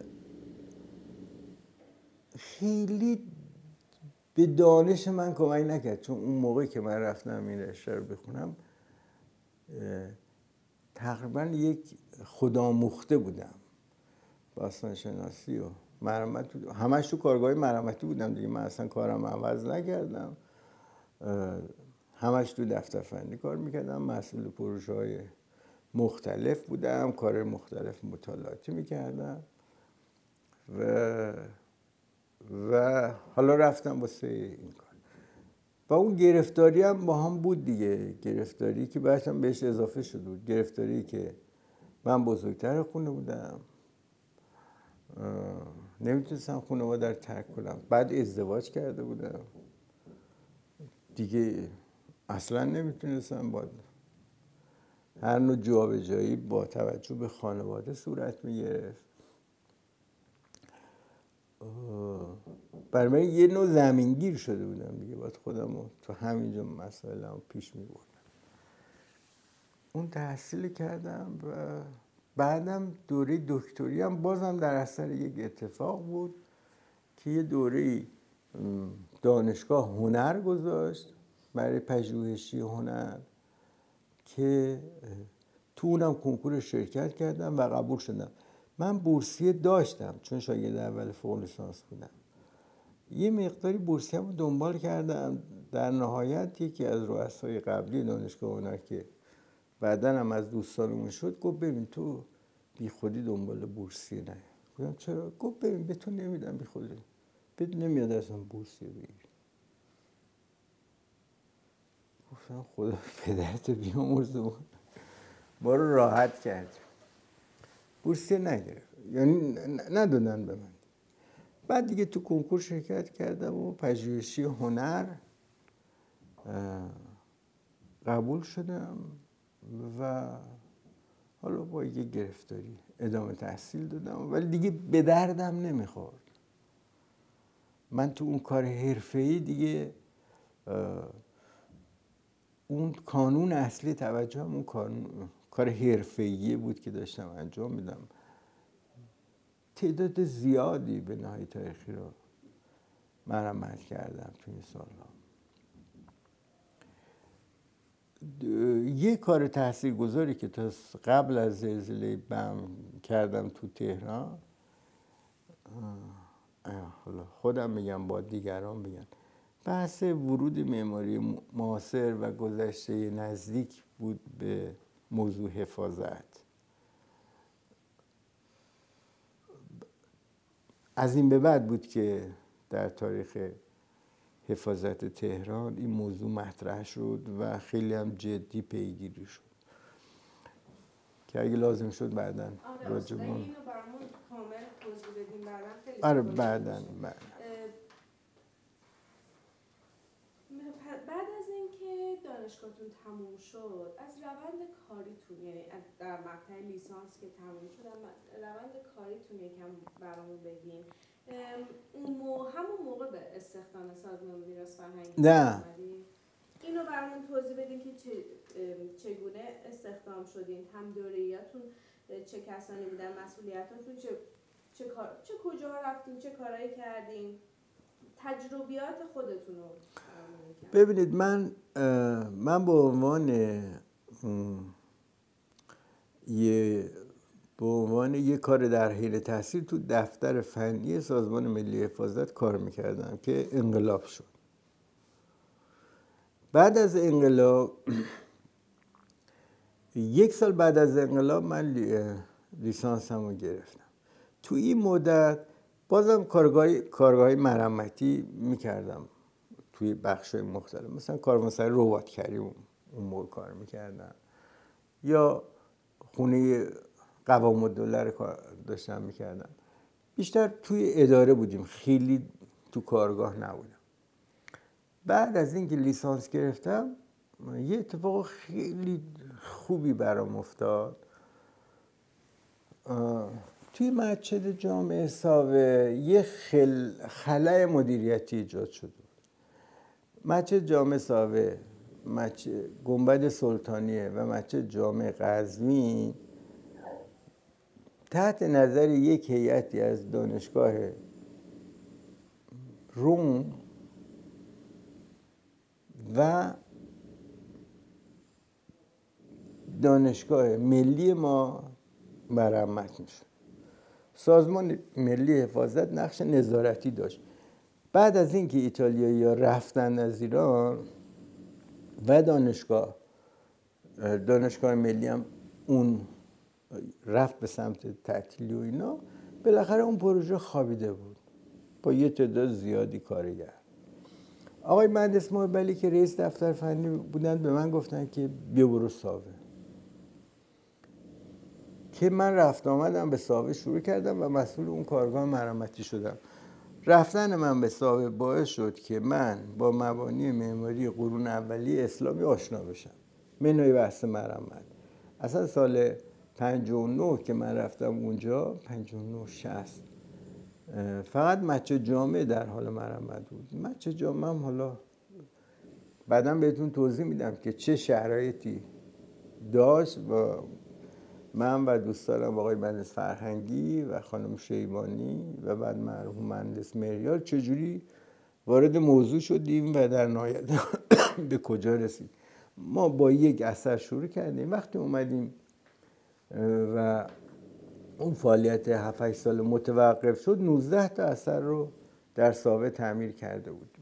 خیلی به دانش من کمک نکرد، چون اون موقعی که من رفتم این رشته رو بخونم تقریبا یک خودآموخته بودم، باستان شناسی و مرمت همش تو کارگاه مرمتی بودم دیگه. من اصلا کارم عوض نکردم، همش تو دفتر فنی کار میکردم، مسئول پروژه های مختلف بودم، کار مختلف مطالعاتی میکردم و حالا رفتم واسه این کار. و اون گرفتاری هم با هم بود دیگه، گرفتاری که بعدم بهش اضافه شده بود، گرفتاری که من بزرگتر خونه بودم، نمیتونستم خانواده رو ترک کنم، بعد ازدواج کرده بودم دیگه، اصلا نمیتونستم، با هر نوع جابجایی با توجه به خانواده صورت میگرفت. برای من یه نوع زمینگیر شده بودم دیگه، باید خودم رو تو همینجا مسائلم پیش میبردم. اون تحصیل کردم و بعدم دوره دکتری هم بازم در اثر یک اتفاق بود که یه دوره دانشگاه هنر گذاشت برای پژوهشی هنر که تو اونم کنکور شرکت کردم و قبول شدم. من بورسیه داشتم چون شاگرد اول فوق لیسانس بودم، یه مقداری بورسیه رو دنبال کردم. در نهایت یکی از رؤسای قبلی دانشگاه هنر که بعدن هم از دوستانمون شد گفت ببین تو بی خودی دنبال بورسیه نه. گفتم چرا؟ گفت ببین به تو نمیدم بی خودی، بهت نمیاد اصلا بورسیه بگیری. گفتم خدا پدرت بیامرزه، ما رو راحت کرد، بورسیه نگرفت، یعنی ندادن به من. بعد دیگه تو کنکور شرکت کردم و پژوهشی هنر قبول شدم و حالا با یه گرفتاری ادامه تحصیل دادم، ولی دیگه به دردم نمیخورد. من تو اون کار حرفه‌ای دیگه اون کانون اصلی توجهم اون کار حرفه‌ای بود که داشتم انجام میدم. تعداد زیادی به نهایی تاریخی رو مرمت کردم تو این سالها. یه کار تاثیرگذاری که تا قبل از زلزله بم کردم تو تهران، حالا خودم میگم با دیگران بگن، بحث ورود معماری معاصر و گذشته نزدیک بود به موضوع حفاظت. از این به بعد بود که در تاریخ حفاظت تهران این موضوع مطرح شد و خیلی هم جدی پیگیری شد که اگه لازم شد بعداً راجبون اینو برامون کامل توضیح بدیم بعداً خیلی آره بعداً بعد از اینکه دانشگاهتون تموم شد، از روند کاریتون، یعنی در مقطع لیسانس که تموم شد، روند کاریتون یکم برامون بگین. همون موقع به استخدام سازمان میراث فرهنگی نه، اینو برامون توضیح بدین که چگونه استخدام شدین، هم دوره‌ایاتون چه کسانی بودن، مسئولیتاتون چه کجاها رفتین، چه کارایی کردین، تجربیات خودتون رو ببینید. من به عنوان یه کار در حین تحصیل تو دفتر فنی سازمان ملی حفاظت کار میکردم که انقلاب شد. بعد از انقلاب، یک سال بعد از انقلاب من لیسانسم رو گرفتم. تو این مدت بازم کارگاه مرمتی میکردم توی بخش‌های مختلف، مثلا کاروانسرای ربات‌کری اون موقع کار میکردم، یا خونه قوام الدوله رو داشتم میکردم. بیشتر توی اداره بودیم، خیلی تو کارگاه نبودم. بعد از اینکه لیسانس گرفتم یه اتفاق خیلی خوبی برام افتاد. توی مسجد جامع ساوه یه خلأ مدیریتی ایجاد شده. مسجد جامع ساوه، گنبد سلطانیه و مسجد جامع قزوین تحت نظر یک هیئتی از دانشگاه روم و دانشگاه ملی ما مرمت میشه. سازمان ملی حفاظت نقش نظارتی داشت. بعد از اینکه ایتالیایی‌ها رفتن از ایران و دانشگاه ملی هم اون رفت به سمت تعطیلی و اینا، بالاخره اون پروژه خوابیده بود با یه تعداد زیادی کارگر. آقای مهندس محبلی که رئیس دفتر فنی بودن به من گفتن که بیا برو ساوه، که من رفت آمدم به ساوه شروع کردم و مسئول اون کارگاه مرمتی شدم. رفتن من به ساوه باعث شد که من با مبانی معماری قرون اولیه اسلامی آشنا بشم. منوی بحث مرمت اصلا سال 59 که من رفتم اونجا، 59 60 فقط مسجد جامع در حال مرمت بود. مسجد جامع هم حالا بعدم بهتون توضیح میدم که چه شرایطی داشت با من و دوستانم آقای مهندس فرهنگی و خانم شیبانی و بعد مرحوم مهندس مریال چجوری وارد موضوع شدیم و در نهایت به کجا رسید. ما با یک اثر شروع کردیم. وقتی اومدیم و اون فعالیت 7-8 سال متوقف شد، 19 تا اثر رو در ساوه تعمیر کرده بودیم.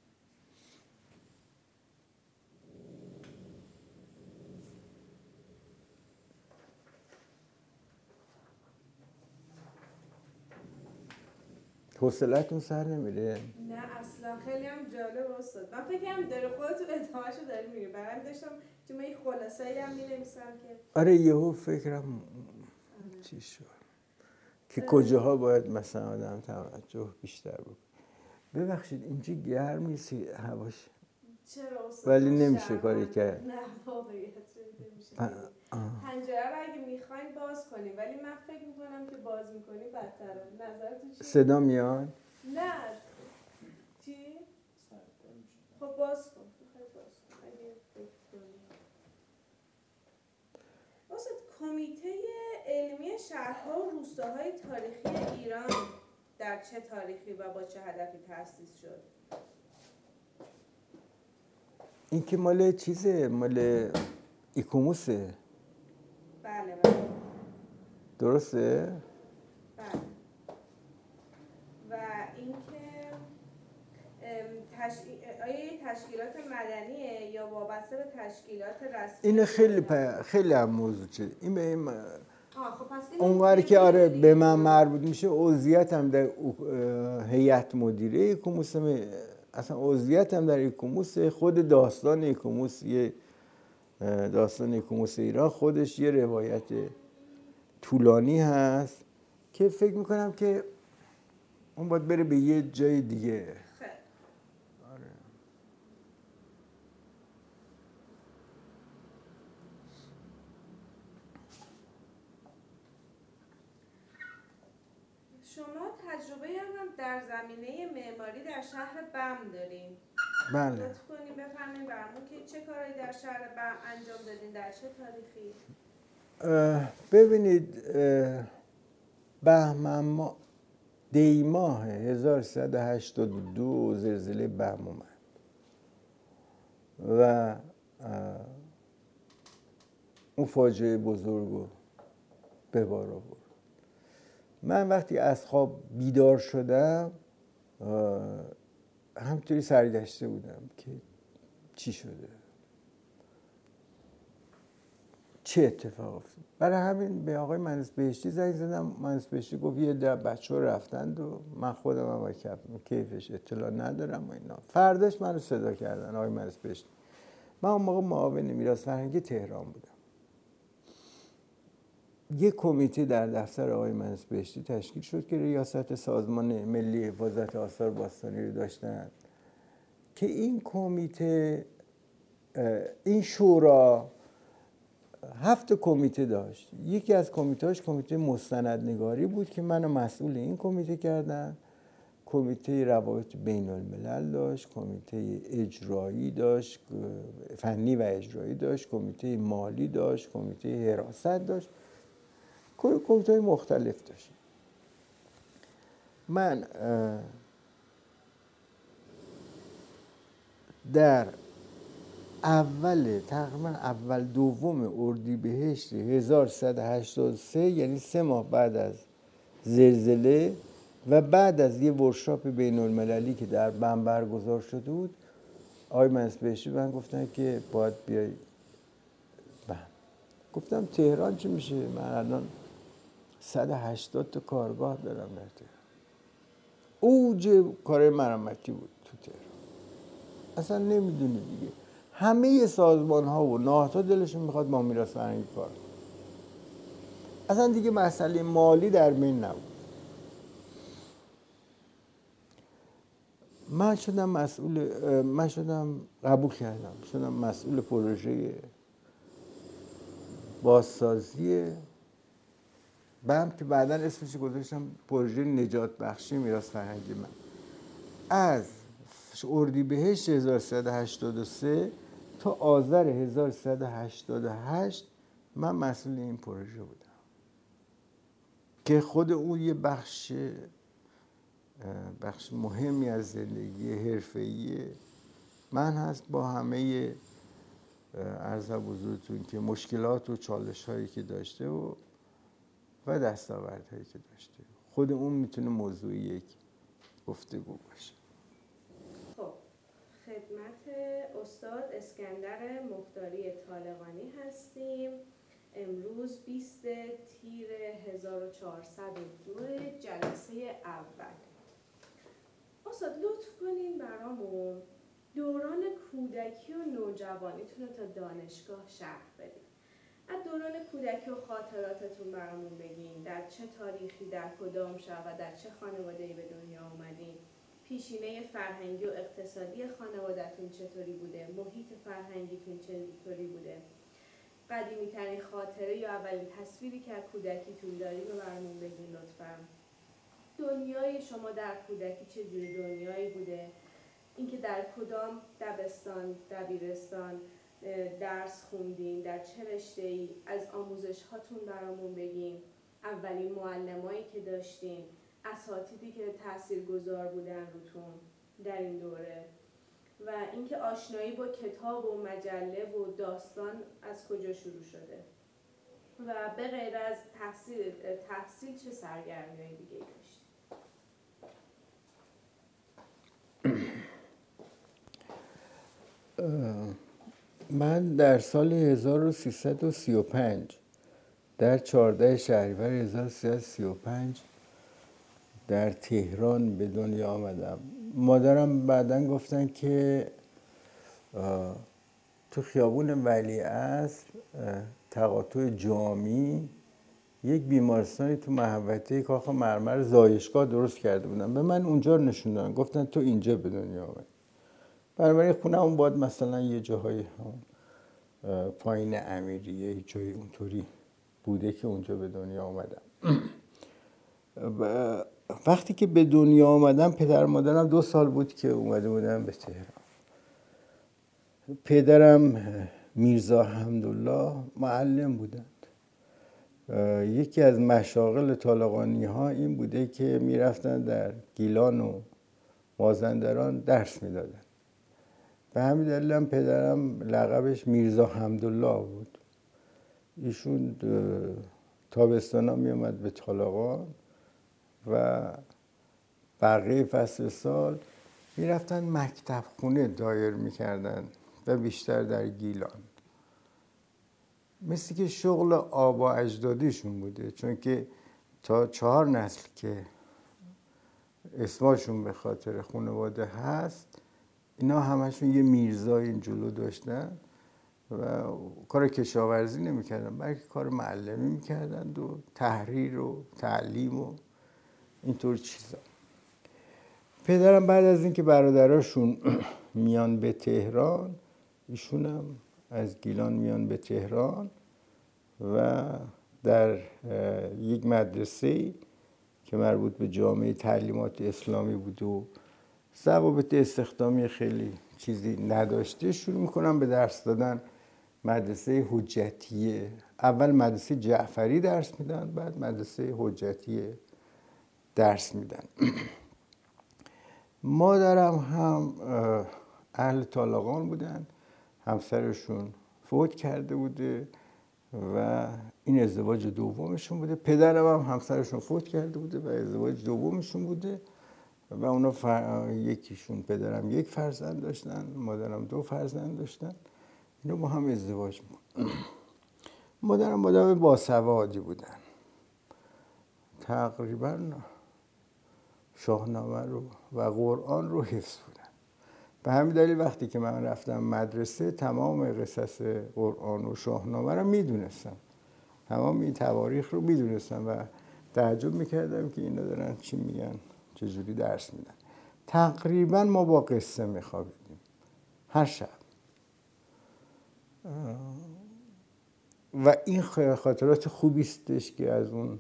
حوصله‌تون سر نمیره؟ نه اصلا، خیلی هم جالب استاد. من فکر کنم داره خودتون ادامه‌شو داری میگی. برام داشتم تو من خلاصه‌ای هم می‌نویسم که آره یهو فکرم چی شد که کجاها باید مثلا آدم توجه بیشتر بکنه. ببخشید اینجا گرم نیست هواش؟ چرا استاد؟ ولی نمیشه کاری کرد. نه واقعیت نمیشه. پنجره رو اگه میخواین باز کنیم، ولی من فکر میکنم که باز میکنیم بدتره. نظرتون چیه؟ صدا میاد؟ نه. چی؟ خب باز کن. اگه فکر کنی. استاد، کمیته علمی شهرها و روستاهای تاریخی ایران در چه تاریخی و با چه هدفی تأسیس شد؟ این که مال چیزه، مال ایکوموسه. بله. درسته؟ بله. و اینکه آیا تشکیلات مدنیه یا وابسته به تشکیلات رسمی؟ این خیلی هم موضوع چه این به این خب اونوری که آره به من مربوط میشه. عضویت هم در هیئت مدیره ایکوموس، اصلا عضویت هم در ایکوموس. خود داستان ایکوموس، یه داستان ایکوموس ایران خودش یه روایت طولانی هست که فکر میکنم که اون باید بره به یه جای دیگه. آره. شما تجربه هم در زمینه معماری در شهر بم دارین. بله. لطف کنیم بفرمایید برامون که چه کارهایی در شهر بم انجام دادین، در چه تاریخی؟ ببینید بهمن دی ماه 1382 زلزله بم اومد و اون فاجعه بزرگ رو به بار آورد. من وقتی از خواب بیدار شدم همطوری سرگشته بودم که چی شده، چه اتفاق افتاد. برای همین به آقای مهندس بهشتی زنگ زدم. مهندس بهشتی گفت یه ده بچه‌ها رفتند و من خودم هم کیفش اطلاع ندارم و اینا. فرداش منو صدا کردن آقای مهندس بهشتی. من اون موقع معاون میراث فرهنگی تهران بودم. یک کمیته در دفتر آقای مهندس بهشتی تشکیل شد که ریاست سازمان ملی حفاظت آثار باستانی رو داشتن، که این کمیته این شورا 7 کمیته داشت. یکی از کمیته‌هاش کمیته مستندنگاری بود که منو مسئول این کمیته کردن. کمیته روابط بین الملل داشت، کمیته اجرایی داشت، فنی و اجرایی داشت، کمیته مالی داشت، کمیته حراست داشت، کمیته مختلف داشت. من در تقریبا اول دوم اردیبهشت 1183 یعنی 3 ماه بعد از زلزله و بعد از یه ورکشاپ بین المللی که در بم برگزار شده بود، آقای منصوربهشتی من گفتن که باید بیای بم. گفتم تهران چی میشه؟ من الان 180 تا کارگاه دارم در تهران. اوج کار مرمتی بود تو تهران. اصلا نمیدونی دیگه، همه سازمان ها و نهادها دلشون میخواد با میراث فرهنگی کار کنه. اصلا دیگه مسئله مالی در بین نبود. من قبول کردم شدم مسئول پروژه بازسازی بم که بعداً اسمش گذاشتم پروژه نجات بخشی میراث فرهنگی من. از اردیبهشت 1383 تا آذر 1388 من مسئول این پروژه بودم که خود اون یه بخش مهمی از زندگی حرفه‌ای من هست، با همه عرض حضورتون که مشکلات و چالش هایی که داشته و دستاورد هایی که داشته. خود اون میتونه موضوع یک گفتگو باشه. خب خدمت استاد اسکندر مختاری طالقانی هستیم. امروز 20 تیر 1402 جلسه اول. استاد لطف کنین برامون دوران کودکی و نوجوانیتون رو تا دانشگاه شرح بدین. از دوران کودکی و خاطراتتون برامون بگین. در چه تاریخی، در کدام شهر و در چه خانواده‌ای به دنیا آمدین؟ پیشینه فرهنگی و اقتصادی خانواده‌تون چطوری بوده؟ محیط فرهنگیتون چطوری بوده؟ قدیمی ترین خاطره یا اولین تصویری که از کودکیتون دارین رو برامون بگین لطفاً. دنیای شما در کودکی چه جوری دنیایی بوده؟ اینکه در کدام دبستان، دبیرستان درس خوندین، در چه رشته‌ای، از آموزش هاتون برامون بگین. اولین معلمایی که داشتین، اساتیدی که تاثیرگذار بودن روتون در این دوره، و اینکه آشنایی با کتاب و مجله و داستان از کجا شروع شده و به غیر از تحصیل چه سرگرمی‌های دیگه داشتید؟ من در سال 1335 در 14 شهریور 1335 در تهران به دنیا آمدم. مادرم بعداً گفتن که تو خیابون ولیعصر تقاطع جامی یک بیمارستانی تو محوطه کاخ مرمر زایشگاه درست کرده بودن. به من اونجا نشوندن، گفتن تو اینجا به دنیا آمدی. برای خونه اون باید مثلا یه جاهای پایین امیری یه جایی اونطوری بوده که اونجا به دنیا آمدم. وقتی که به دنیا آمدم پدر مادرم 2 سال بود که اومده بودن به تهران. پدرم میرزا حمدالله معلم بودند. یکی از مشاغل طالقانی ها این بوده که میرفتن در گیلان و مازندران درس میدادن. به همین دلیل هم پدرم لقبش میرزا حمدالله بود. ایشون تابستانا می اومد به طالقان و بقیه فصل سال می رفتن مکتب خونه دایر می کردن و بیشتر در گیلان. مثل که شغل آبا اجدادیشون بوده، چون که تا 4 نسل که اسمشون به خاطر خانواده هست اینا همشون یه میرزای این جلو داشتن و کار کشاورزی نمی‌کردن، بلکه کار معلمی می‌کردن و تحریر و تعلیم و اینطور چیزا. پدرم بعد از اینکه برادراشون میان به تهران ایشون هم از گیلان میان به تهران و در یک مدرسه که مربوط به جامعه تعلیمات اسلامی بود و ضوابط استخدامی خیلی چیزی نداشته، شروع میکنم به درس دادن. مدرسه حجتیه، اول مدرسه جعفری درس میدن، بعد مدرسه حجتیه درس میدن. مادرم هم اهل طالقان بودن، همسرشون فوت کرده بوده و این ازدواج دومشون بوده. پدرم هم همسرشون فوت کرده بوده و ازدواج دومشون بوده و اونا یکیشون، پدرم 1 فرزند داشتن، مادرم 2 فرزند داشتن. اینا با هم ازدواج میکنن. مادرم آدم باسوادی بودن، تقریبا شاهنامه رو و قرآن رو حفظ بودن. به همین دلیل وقتی که من رفتم مدرسه تمام قصص قرآن و شاهنامه رو میدونستم، تمام این تواریخ رو میدونستم و تعجب میکردم که اینا دارن چی میگن، چجوری درس میدن. تقریبا ما با قصه میخوابیدیم هر شب و این خاطرات خوبی استش که از اون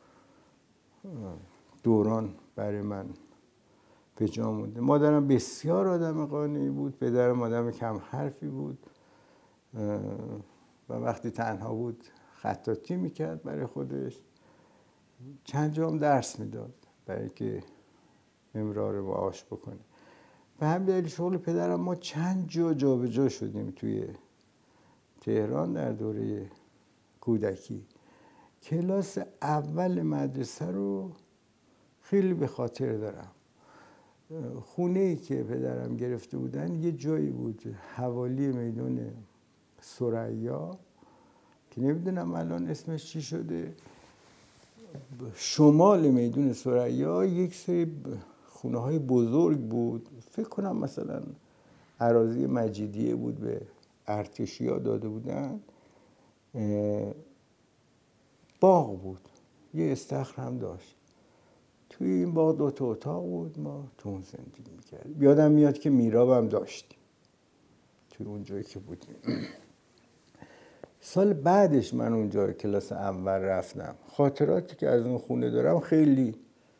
دوران برای من به جا مونده. مادرم بسیار آدم قانعی بود، پدرم آدم کم حرفی بود و وقتی تنها بود خطاطی میکرد برای خودش. چند جا هم درس میداد برای که امرار معاش بکنه. به همین دلیل شغل پدرم ما چند جا جابجا شدیم توی تهران در دوره کودکی. کلاس اول مدرسه رو خیلی به خاطر دارم. خونه‌ای که پدرم گرفته بودن یه جایی بود حوالی میدان ثریا که نمیدونم الان اسمش چی شده. شمال میدان ثریا یک سری خونه‌های بزرگ بود، فکر کنم مثلا اراضی مجیدیه بود، به ارتشی‌ها داده بودن. باغ بود، یه استخر هم داشت. توی این باغ 2 تا اتاق بود، ما تو اون زندگی میکردیم. یادم میاد که میراب هم داشتیم توی اون جایی که بودیم. سال بعدش من اونجا کلاس اول رفتم. خاطراتی که از اون خونه دارم خیلی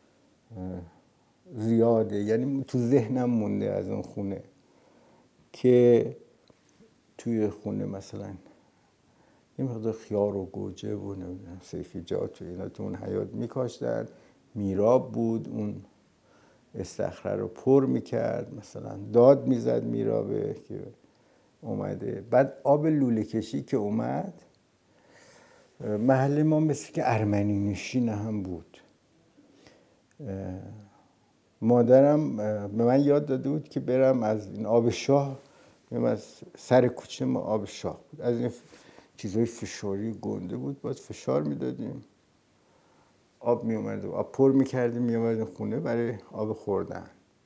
زیاده، یعنی تو ذهنم مونده از اون خونه که توی خونه مثلا یه مقدار خیار و گوجه و نمیدونم سیفیجات و اینا تو اون حیاط میکاشتن. میراب بود، اون استخره رو پر میکرد، مثلا داد میزد میرابه که اومده. بعد آب لوله کشی که اومد، محله ما مثل که ارمنی نشین هم بود. مادرم به من یاد داده بود که برم از این آب شاه، از سر کوچه ما آب شاه بود، از این چیزای فشاری گنده بود، باید فشار میدادیم، آب می اومد و آب پر میکردیم می اومدیم خونه برای آب خوردن.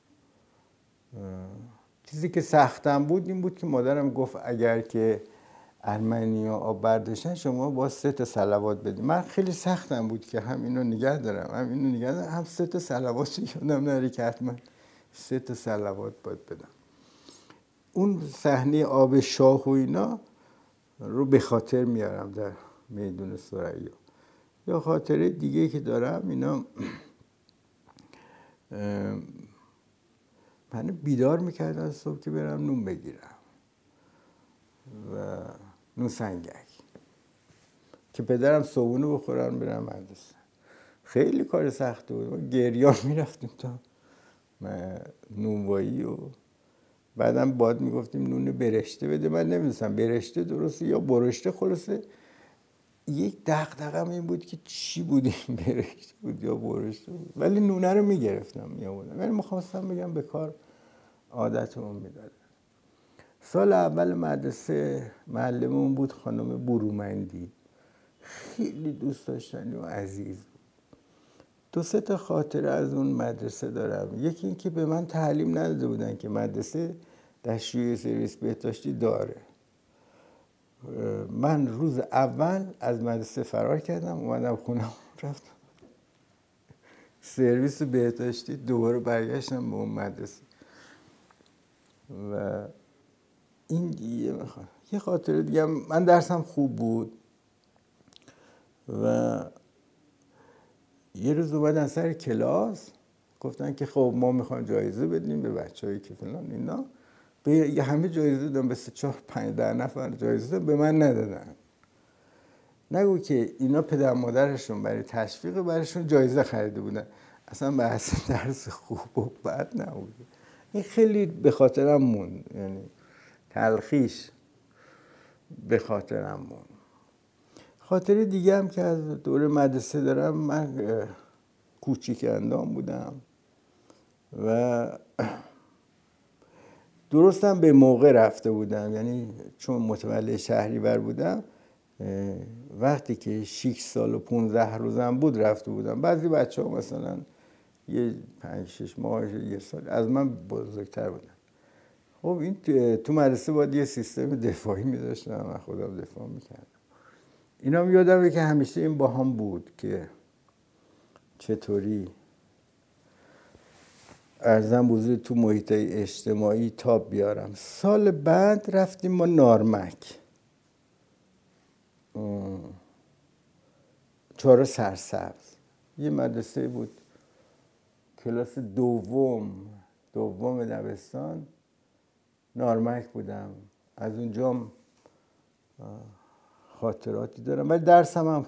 چیزی که سختم بود این بود که مادرم گفت اگر که ارمنی‌ها آب برداشتن شما با 3 تا صلوات بدید. من خیلی سختم بود که هم اینو نگه دارم هم 3 تا صلوات یادم نره که حتما 3 تا صلوات باید بدم. اون صحنه آب شاه و اینا رو به خاطر میارم در میدون ثریا. یا خاطره دیگه که دارم اینا، منو بیدار میکردن صبح که برم نون بگیرم و نون سنگک که پدرم صبحونه بخورم برم مدرسه. خیلی کار سخته بود، ما گریان میرفتیم تا نونوایی و بعدم باید میگفتیم نون برشته بده. من نمیدونستم برشته درسته یا برشته. خلاصه یک دغدغه‌م این بود که چی بودیم، برشته بود یا برشته بود، ولی نونه رو میگرفتم میآوردم. ولی میخواستم بگم به کار عادتمون میدادن. سال اول مدرسه معلممون بود خانم برومندی، خیلی دوست داشتنی و عزیز بود. 2-3 تا خاطره از اون مدرسه دارم. یکی این که به من تعلیم نداده بودن که مدرسه دستشویی سرویس بهداشتی داره. من روز اول از مدرسه فرار کردم، اومدم خونه رفتم سرویس بهداشتی، دوباره برگشتم به اون مدرسه. و این یه خاطره دیگه، من درسم خوب بود و یه روز اومدن سر کلاس گفتن که خب ما میخوایم جایزه بدیم به بچه‌هایی که فلان اینا، به همه جایزه دادن، به 3 4 5 10 نفر جایزه دادن، به من ندادن. نگو که اینا پدر مادرشون برای تشویق براشون جایزه خریده بودن، اصلا بحث درس خوب و بد نبود. این خیلی به خاطرم موند، یعنی تلخیش به خاطرم موند. خاطره دیگه هم که از دوره مدرسه دارم، من کوچیک اندام بودم و درستم به موقع رفته بودم، یعنی چون متولد شهریور بودم، وقتی که 6 سال و 15 روزم بود رفته بودم. بعضی بچه ها مثلا یه 5 6 ماه یه سال از من بزرگتر بودن. خب این تو مدرسه باید یه سیستم دفاعی می‌داشتم، من خودم دفاع میکردم. اینا یادمه که همیشه این با هم بود که چطوری ارزم بزرگ تو محیط اجتماعی تاب بیارم. سال بعد رفتیم ما نارمک، چهار سرسبز، یه مدرسه بود، کلاس دوم دبستان نارمک بودم. از اونجا خاطراتی دارم، ولی درسم هم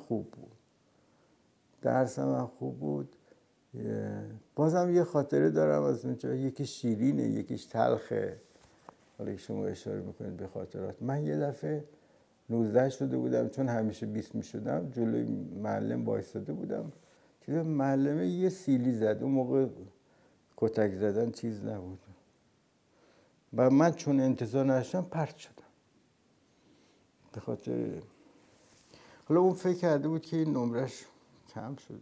خوب بود. بازم یه خاطره دارم از اونجا، یکی شیرینه یکیش تلخه. حالا شما اشاره میکنید به خاطرات. من یه دفعه 19 شده بودم، چون همیشه 20 میشدم، جلوی معلم وایساده بودم که معلمه یه سیلی زد. اون موقع کتک زدن چیز نبود و من چون انتظار نداشتم پرت شدم. به خاطر حالا اون فکر کرده بود که این نمرش کم شده،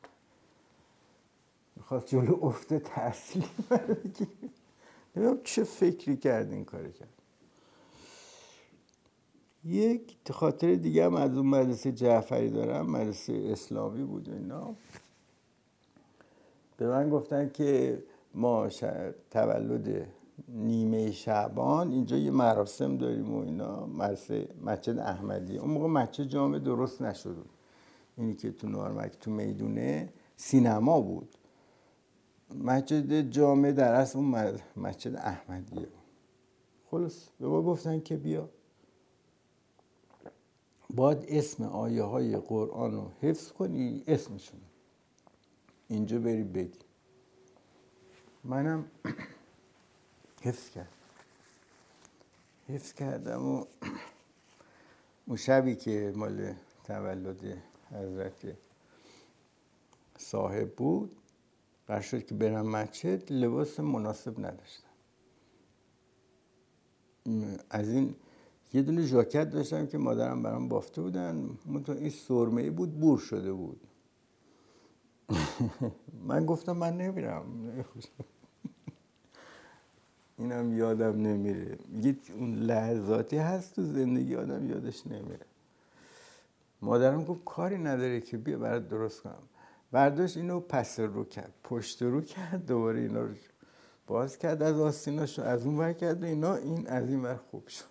میخواست جلو افته تحصیلی من بگیره. نمیدونم چه فکری کرد این کاری کرد. یک خاطر دیگه هم از اون مدرسه جعفری دارم، مدرسه اسلامی بود و اینا. به من گفتن که ما تولد نیمه شعبان اینجا یه مراسم داریم و اینا، مسجد احمدی. اون موقع مسجد جامع درست نشده بود، اینی که تو نارمک تو میدونه سینما بود. مسجد جامع در اصل اون مسجد احمدیه. خلاص به ما گفتن که بیا باید اسم آیه های قرآن رو حفظ کنی، اسمشون اینجا بری بگی. منم حفظ کردم و اون شبی که مال تولد حضرت صاحب بود، قرار شد که برم مسجد، لباس مناسب نداشتم. از این یه دونه ژاکت داشتم که مادرم برام بافته بودن، این سرمه‌ای بود، بور شده بود. من گفتم من نمیرم. اینم یادم نمیره. میگه اون لحظاتی هست تو زندگی آدم یادش نمیره. مادرم گفت کاری نداره که بیا برات درست کنم. برداشت اینو پس رو کرد، پشت رو کرد، دوباره اینا رو باز کرد، از آستیناشو از اون ور کرد و اینا، این از این ور خوب شد.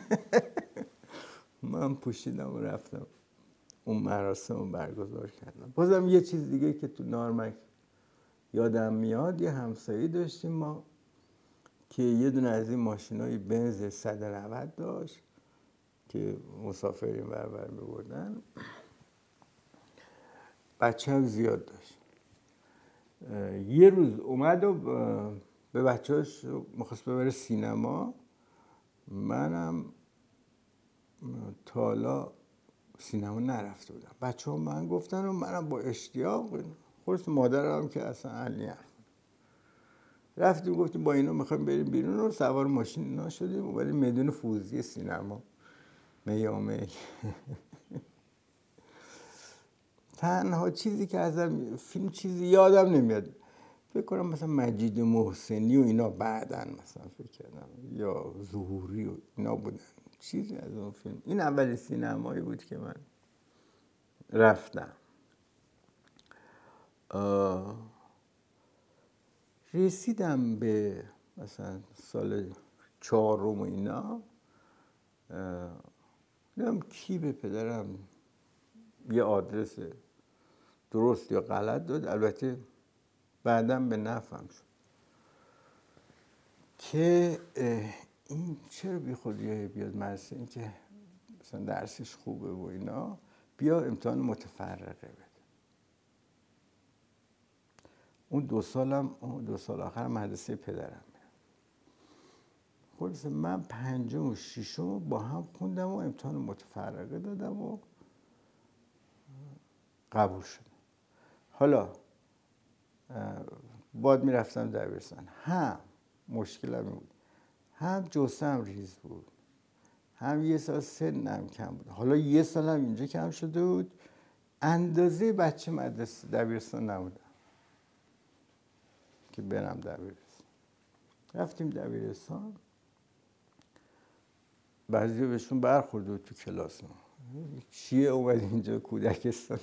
من پوشیدم و رفتم اون مراسم رو برگزار کردم. بازم یه چیز دیگه که تو نارمک یادم میاد، یه همسایه داشتیم ما که یه دونه از این ماشینای بنز 190 داشت که مسافرین بربر می‌بردن. بچه هم زیاد داشت. یه روز اومد و به بچه‌هاش می‌خواست ببره سینما. منم تا حالا سینما نرفته بودم. بچه‌ها من گفتن و منم با اشتیاق، خودش مادرم که اصلا حل رفتیم گفتیم با اینا میخوایم بریم بیرون و سوار ماشین اینا شدیم و بریم میدون فوزی سینما میامه. تنها چیزی که ازم فیلم چیزی یادم نمیاد، فکر کنم مثلا مجید محسنی و اینا بعدن مثلا فکر کردم، یا ظهوری و اینا بودن چیزی از اون فیلم. این اول سینمایی بود که من رفتم. رسیدم به مثلا سال 4 و اینا، نمیدونم کی به پدرم یه آدرس درست یا غلط داد، البته بعدم به نفعم شد که این چرا بی خودی بیاد مدرسه، این که مثلا درسش خوبه و اینا، بیا امتحان متفرقه بده. اون 2 سال آخر مدرسه پدرم. خلاصه من 5 و 6 با هم خوندم و امتحان متفرقه دادم و قبول شدم. حالا بعد میرفتم دبیرستان، هم مشکلم بود، هم جثه‌ام ریز بود، هم 1 سال سنم کم بود. حالا 1 سالم اینجا کم شده بود، اندازه بچه مدرسه دبیرستان نبودم که برم دبیرستان. رفتیم دبیرستان، بعضی بهشون برخورده بود تو کلاس ما، چیه اومد اینجا کودکستان؟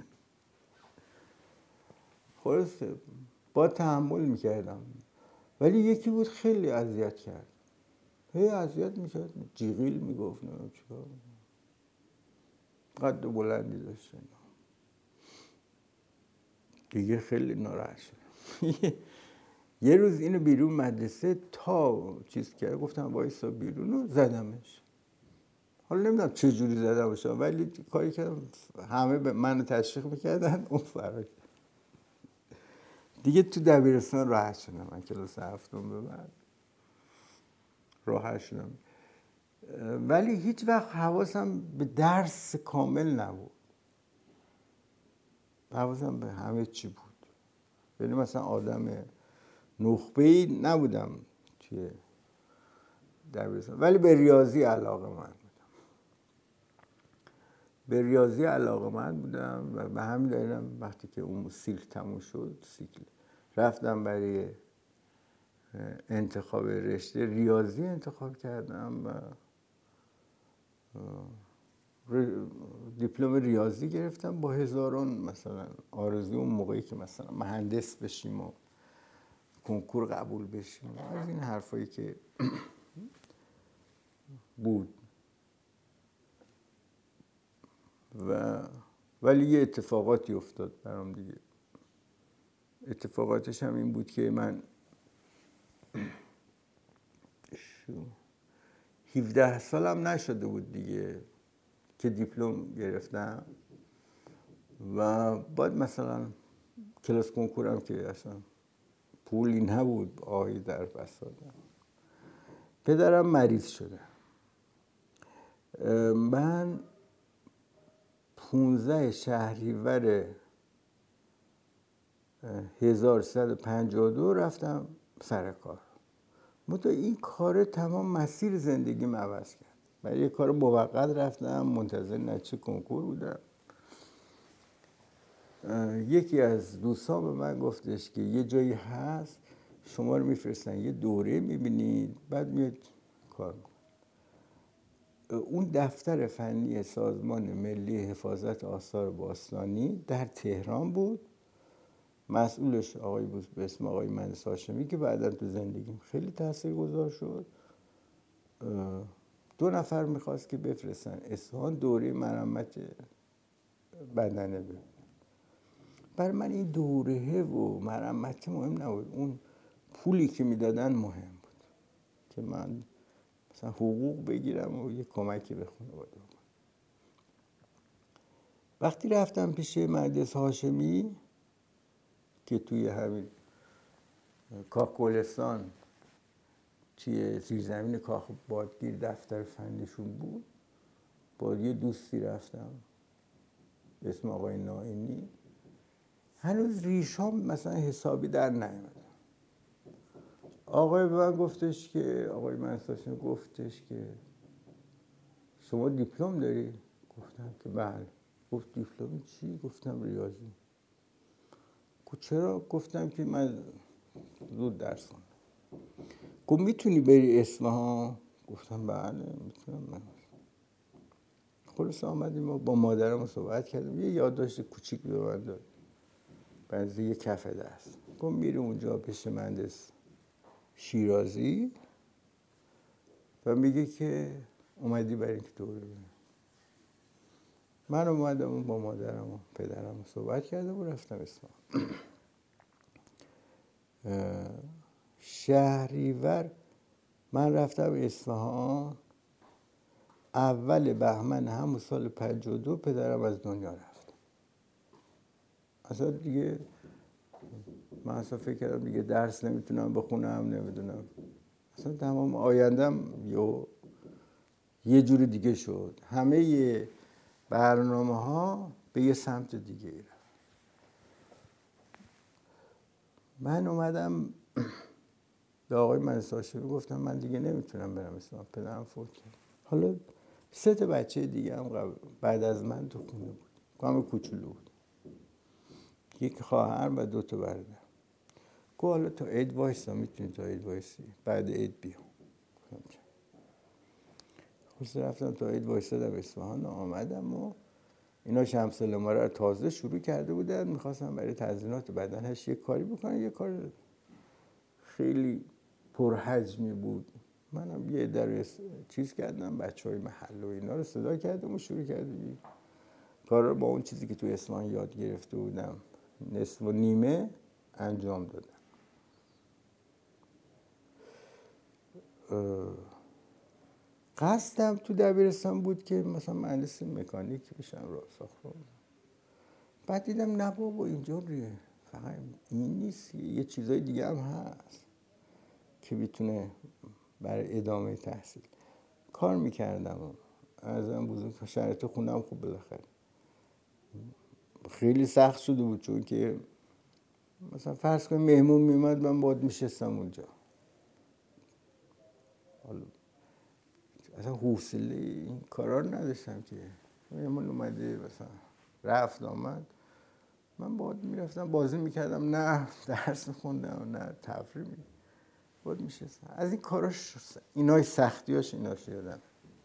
خلاصه با تحمل میکردم، ولی یکی بود خیلی اذیت کرد، هی اذیت میکرد، جیغیل میگفت، نه چیکار، قد بلندی داشته، دیگه خیلی ناراحت شدم. یه روز اینو بیرون مدرسه تا چیز کرد، گفتم وایسا بیرون و زدمش. حالا نمیدونم چه جوری زدمش، ولی کاری کردم همه به منو تشویق میکردن، اون فرار. دیگه تو دبیرستان راحت شدم، من کلاس 7 به بعد راحت شدم، ولی هیچ وقت حواسم به درس کامل نبود، حواسم به همه چی بود. یعنی مثلا آدم نخبه‌ای نبودم توی دبیرستان، ولی به ریاضی علاقه‌مند بودم و به همین دلیلم وقتی که اون سیکل تموم شد، رفتم برای انتخاب رشته ریاضی انتخاب کردم و دیپلم ریاضی گرفتم با هزاران مثلا آرزو اون موقعی که مثلا مهندس بشیم و کنکور قبول بشیم، از این حرفایی که بود. ولی یه اتفاقاتی افتاد برام دیگه. اتفاقاتش هم این بود که من 17 سالم نشده بود دیگه که دیپلم گرفتم و بعد مثلا کلاس کنکورم که اصلا پولی نبود، آهی در بساطم. پدرم مریض شده. من 15 شهریور 1352 رفتم سر کار. منتها این کار تمام مسیر زندگیم عوض کرد. برای یه کار موقت رفتم، منتظر نتیجه کنکور بودم. یکی از دوستان به من گفتش که یه جایی هست شما رو میفرستن یه دوره میبینید بعد میاد کار میکنید. اون دفتر فنی سازمان ملی حفاظت آثار باستانی در تهران بود. مسئولش آقای بود به اسم آقای مهندس هاشمی که بعدا تو زندگیم خیلی تاثیرگذار شد. 2 نفر میخواست که بفرستن اصفهان دوره مرمت بدنه ببینن. برای من این دوره و مرمت مهم نبود، اون پولی که میدادن مهم بود که من مثلا حقوق بگیرم و یه کمکی به خانواده بکنم. وقتی رفتم پیش مهندس هاشمی که توی همین کاخ گلستان توی زیرزمین کاخ بادگیر دفتر فنیشون بود، با یه دوستی رفتم به اسم آقای نائینی. هنوز ریشام مثلا حسابی در نیامد. آقای به من گفتش که آقای مهندس گفتش که شما دیپلم داری؟ گفتم که بله. گفت دیپلم چی؟ گفتم ریاضی. گفت چرا؟ گفتم که من زود درس خوندم. گفت میتونی بری اصفهان؟ گفتم بله میتونم. من خلاص آمدیم و با مادرم صحبت کردم، یه یادداشت کوچیک به من داد بنزی یه کف دست. گفت میری اونجا پیش مهندس شیرازی و میگه که اومدی برای اینکه دوره ببینی. من اومدم و با مادرم و پدرم صحبت کردم و رفتم اصفهان. شهریور من رفتم اصفهان اول بهمن همون سال 52 پدرم از دنیا رفت. اصلا دیگه من اصلا فکر کردم دیگه درس نمیتونم بخونم، نمیدونم اصلا تمام آیندم یه جور دیگه شد. همه برنامه ها به یه سمت دیگه رفت. من اومدم به آقای مهندس هاشمی گفتم من دیگه نمیتونم برم اصفهان، پدرم فوت کرد. حالا 3 تا بچه دیگه هم بعد از من تو خونه بود، همه کوچولو بود، 1 خواهر و 2 تا برادر. گفت حالا تا عید وایسا، میتونی تا عید وایسی، بعد عید بیا. خلاص رفتم تا عید وایسادم اصفهان، آمدم و اینا شمسال ما رو تازه شروع کرده بودن، میخواستم برای تزیینات بدنش یه کاری بکنن، یه کار خیلی پرحجمی بود. منم یه در چیز کردم، بچهای محل و اینا رو صدا کردم و شروع کردیم کار رو با اون چیزی که توی اصفهان یاد گرفته بودم نصف و نیمه انجام دادم. قصدم تو دبیرستان بود که مثلا مهندس مکانیک بشم، راه ساختمون. بعد دیدم نه بابا اینجوریه، فقط این نیست، یه چیزای دیگه هم هست که میتونه برای ادامه تحصیل. کار میکردم ارزم بزرگ شرایط خونم خوب بالاخره خیلی سخت شده بود، چون که مثلا فرض کن مهمون میومد من باید میشستم اونجا، حالا اصلا حوصله این کارا رو نداشتم که مهمون اومده مثلا رفت آمد من باید میرفتم بازی میکردم، نه درس میخوندم نه تفریح باید میشستم. از این کاراش اینای سختیاش ایناش یادم.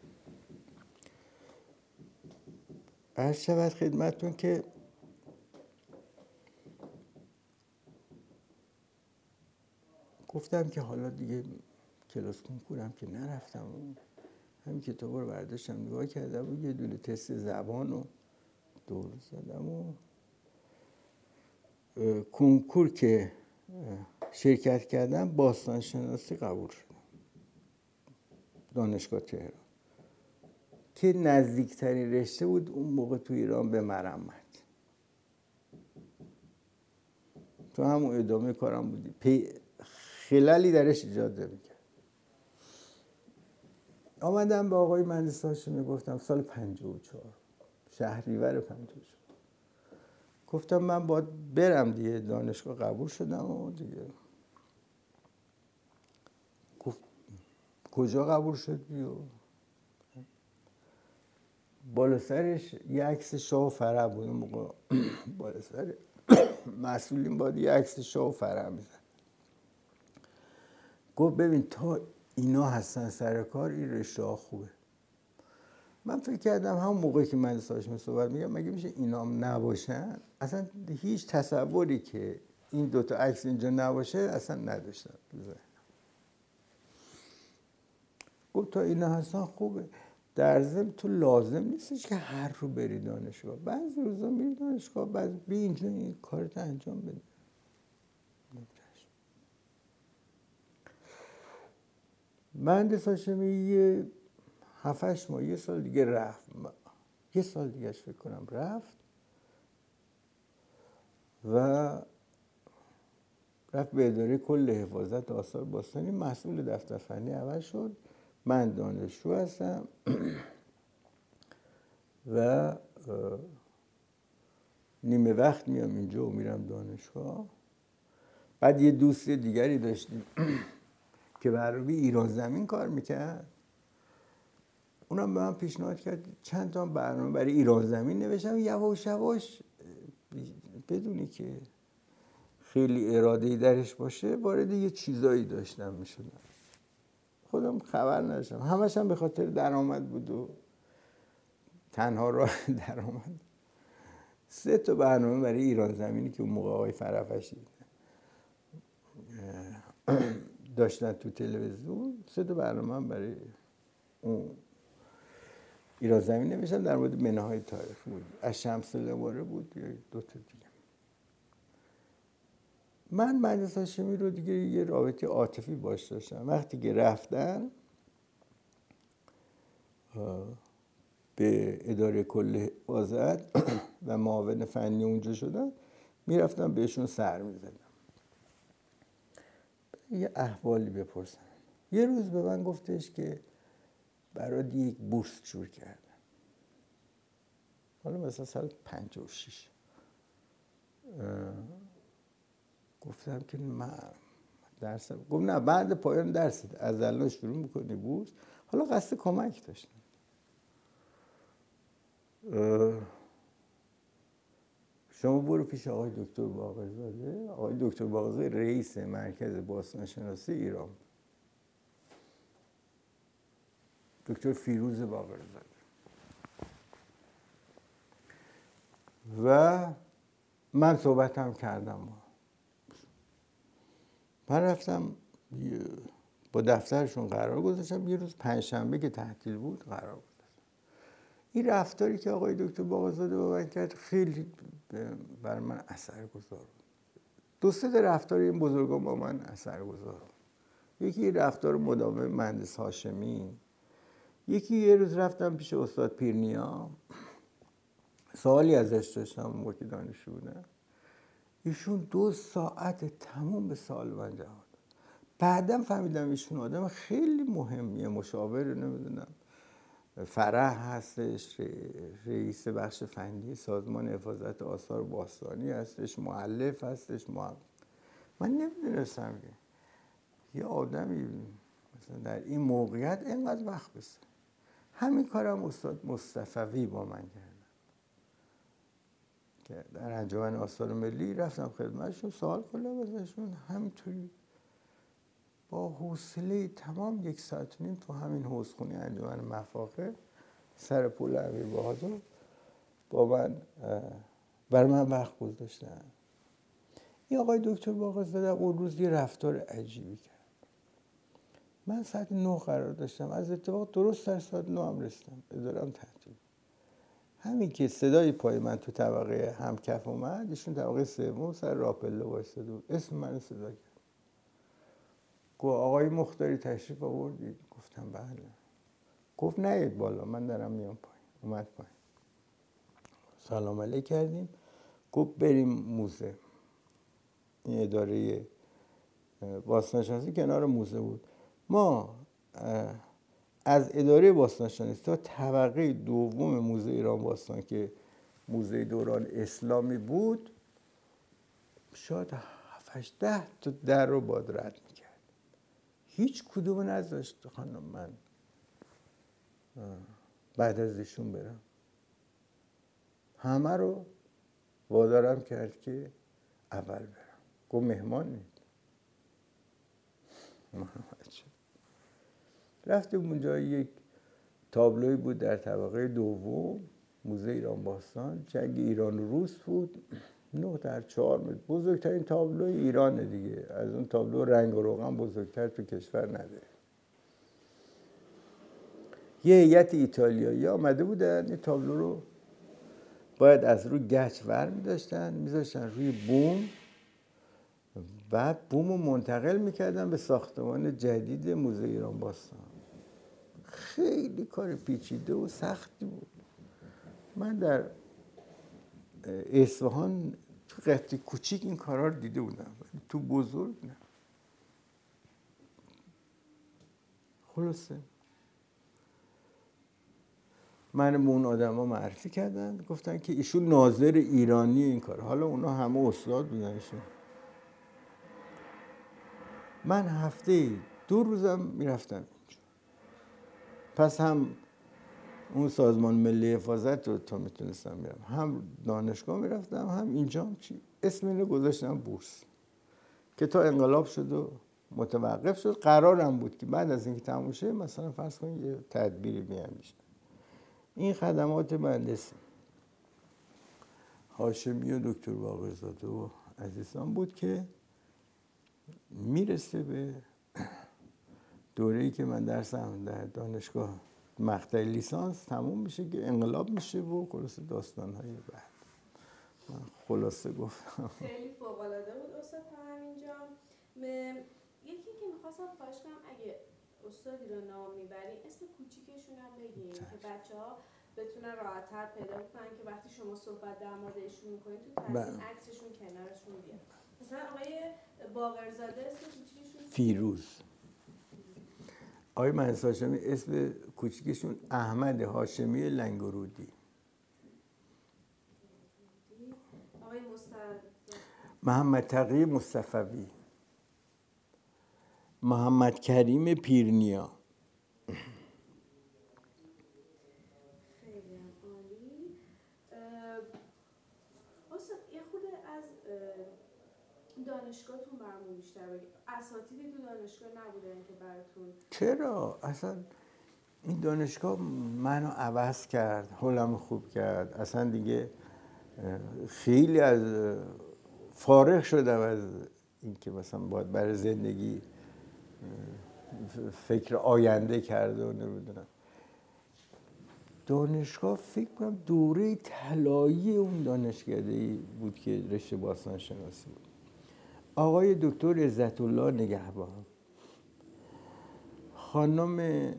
عرض شود خدمتتون که گفتم که حالا دیگه کلاس کنکورم که نرفتم، همین کتابا رو برداشتم نگاه کردم و یه دونه تست زبان رو دور زدم و کنکور که شرکت کردم باستان شناسی قبول شدم دانشگاه تهران که نزدیکترین رشته بود اون موقع تو ایران به مرمت. تو همون ادامه کارم بودی، خلالی درش ایجاد نمی‌کرد. آمدم به آقای مهندس هاشمی گفتم سال 54 شهریور 54 گفتم من باید برم دیگه، دانشگاه قبول شدم و دیگه. گفت کجا قبول شدی؟ بالا سرش یه عکس شاه و فرح بود اون موقع. بالا سر مسئولین باید یه عکس شاه و فرح میزن. گفت ببین تا اینا هستن سر کار این رشته ها خوبه. من فکر کردم همون موقعی که من هاشمی صحبت میگم مگه میشه اینام نباشن؟ اصلا هیچ تصوری که این 2 تا عکس اینجا نباشه اصلا نداشتم. گفت تا اینا هستن خوبه، در ضمن تو لازم نیستش که هر رو بری دانشگاه، بعضی روزا میری دانشگاه، بعضی بی اینجا این کارت انجام بده. مهندس هاشمی یه 7-8 ماه یه سال دیگه رفت، یه سال دیگه فکر کنم رفت و رفت به اداره کل حفاظت آثار باستانی، مسئول دفتر فنی عوض شد. من دانشجو هستم و نیمه وقت میام اینجا و میرم دانشگاه. بعد یه دوست دیگری داشتیم که برای ایران زمین کار میکرد، اونم به من پیشنهاد کرد چند تا برنامه برای ایران زمین نوشتم. یواش یواش بدونی که خیلی اراده‌ای درش باشه وارد یه چیزایی داشتم میشدم، خودم خبر نداشتم. همش هم به خاطر درآمد بود و تنها راه درآمد 3 تا برنامه برای ایران زمینی که اون موقع آقای فرافشی داشتن تو تلویزیون، 3 تا برنامه هم برای اون ایران زمین نوشتم، در مورد بناهای تاریخی بود، از شمس لواره بود یا 2 تا دیگه. من مهندس هاشمی رو دیگه یه رابطه عاطفی باش داشتم. وقتی که رفتن به اداره کل حفاظت و معاون فنی اونجا شدن، میرفتم بهشون سر میزدم، یه احوالی بپرسم. یه روز به من گفتش که برای یک بورس جور کردن، حالا مثلا سال 56. گفتم که من درس، گفت نه بعد پایان درست از الان شروع میکنی بورس. حالا قصد کمک داشتم. شما برو پیش آقای دکتر باقرزاده. آقای دکتر باقرزاده رئیس مرکز باستانشناسی ایران، دکتر فیروز باقرزاده. و من صحبتم کردم من رفتم با دفترشون قرار گذاشتم. یه روز پنجشنبه که تعطیل بود قرار گذاشتم. این رفتاری که آقای دکتر باقرزاده با من کرد خیلی بر من اثرگذار بود. 2-3 رفتار این بزرگان با من اثرگذار بود. یکی رفتار مداوم مهندس هاشمی، یکی یه روز رفتم پیش استاد پیرنیا، سوالی ازش داشتم موقعی که دانشجو بودم. ایشون 2 ساعت تمام به سوال من جواب داد. بعدم فهمیدم ایشون آدم خیلی مهمیه، مشاور نمیدونم فرح هستش، رئیس بخش فنی سازمان حفاظت آثار باستانی هستش، مؤلف هستش. من نمیدونستم که یه آدمی مثلا در این موقعیت اینقدر وقت بسه. همین کارم استاد مصطفوی با من کردن که در انجمن آثار ملی رفتم خدمتشون، سوال کردم ازشون، همینطوری با حوصله تمام 1.5 ساعت تو همین حوضخونه انجمن مفاخر سر پل امیر بهادر با من بر من وقت گذاشتن. این آقای دکتر باقرزاده اون روز یه رفتار عجیبی کرد. من ساعت 9 قرار داشتم، از اتفاق درست در ساعت 9 هم رسیدم، ادارم تعطیل. همین که صدای پای من تو طبقه همکف اومد، ایشون طبقه 3 سر راپله وایساده بود، اسم من صدا کرد. گفت آقای مختاری تشریف آوردید؟ گفتم بله. گفت نیاید بالا، من دارم میام پایین. اومد پایین، سلام علیک کردیم. گفت بریم موزه. این اداره باستانشناسی کنار موزه بود. ما از اداره باستانشناسی تا طبقه 2 موزه ایران باستان که موزه دوران اسلامی بود، شاید 7-8-10 تا در رو باد رد میکرد. هیچ کدوم نذاشت خانم من بعد از ایشون برم. همه رو وادارم کرد که اول برم. گفت مهمان نید. رفتیم اونجا، یک تابلوی بود در طبقه 2 موزه ایران باستان، جنگ ایران و روس بود، 9x4 متر، بزرگترین تابلوی ایرانه دیگه. از اون تابلو رنگ و روغن بزرگتر تو کشور نداره. یه هیئت ایتالیایی آمده بودن، این تابلو رو باید از روی گچ ور میذاشتن روی بوم، بعد بوم رو منتقل میکردن به ساختمان جدید موزه ایران باستان. خیلی کار پیچیده و سختی بود. من در اصفهان تو قطعه کوچیک این کارا رو دیده بودم، تو بزرگ نه. خلاصه من به اون آدما معرفی کردن، گفتن که ایشون ناظر ایرانی این کار. حالا اونا همه استاد بودن ایشون. من هفته 2 روزم میرفتم اینجا. پس هم اون سازمان ملی حفاظت رو تا میتونستم میرم، هم دانشگاه میرفتم، هم اینجا اسم اینو گذاشتم بورس، که تا انقلاب شد و متوقف شد. قرارم بود که بعد از اینکه تموم شه مثلا فرض کنید یه تدبیری بیام میشه. این خدمات مهندس هاشمی و دکتر باقرزاده و عزیزان بود که میرسه به دوره‌ای که من درسم در دانشگاه مقطع لیسانس تموم میشه که انقلاب میشه و خلاصه داستان‌های بعد. من خلاصه گفتم. خیلی فوق‌العاده بود استاد تا همینجا. یکی که میخواستم خواهش کنم اگه استادی رو نام میبرین اسم کوچیکشون هم بگین که بچه‌ها بتونن راحت‌تر پیدا کنن که وقتی شما صحبت در موردشون میکنین تو تصویر عکسشون کنارشون بیاد. مثلا آقای باقرزاده اسم کوچیکشون فیروز. آقای مهندس هاشمی اسم کوچیکشون احمد هاشمی لنگرودی. آقای محمد تقی مصطفوی. محمد کریم پیرنیا. خیلی عالی. استاد یه خود از دانشگاهتون برامون بیشتر بگید. اساتیدی تو دانشگاه نبودن که براتون؟ چرا؟ اصلا این دانشگاه منو عوض کرد، حالمو خوب کرد. اصلا دیگه خیلی از فارغ شدم از اینکه مثلا باید برای زندگی فکر آینده کرده و نمیدونم. دانشگاه فکر کنم دوره طلایی اون دانشکده‌ای بود که رشته باستان شناسی بود. آقای دکتر عزت الله نگهبان، خانم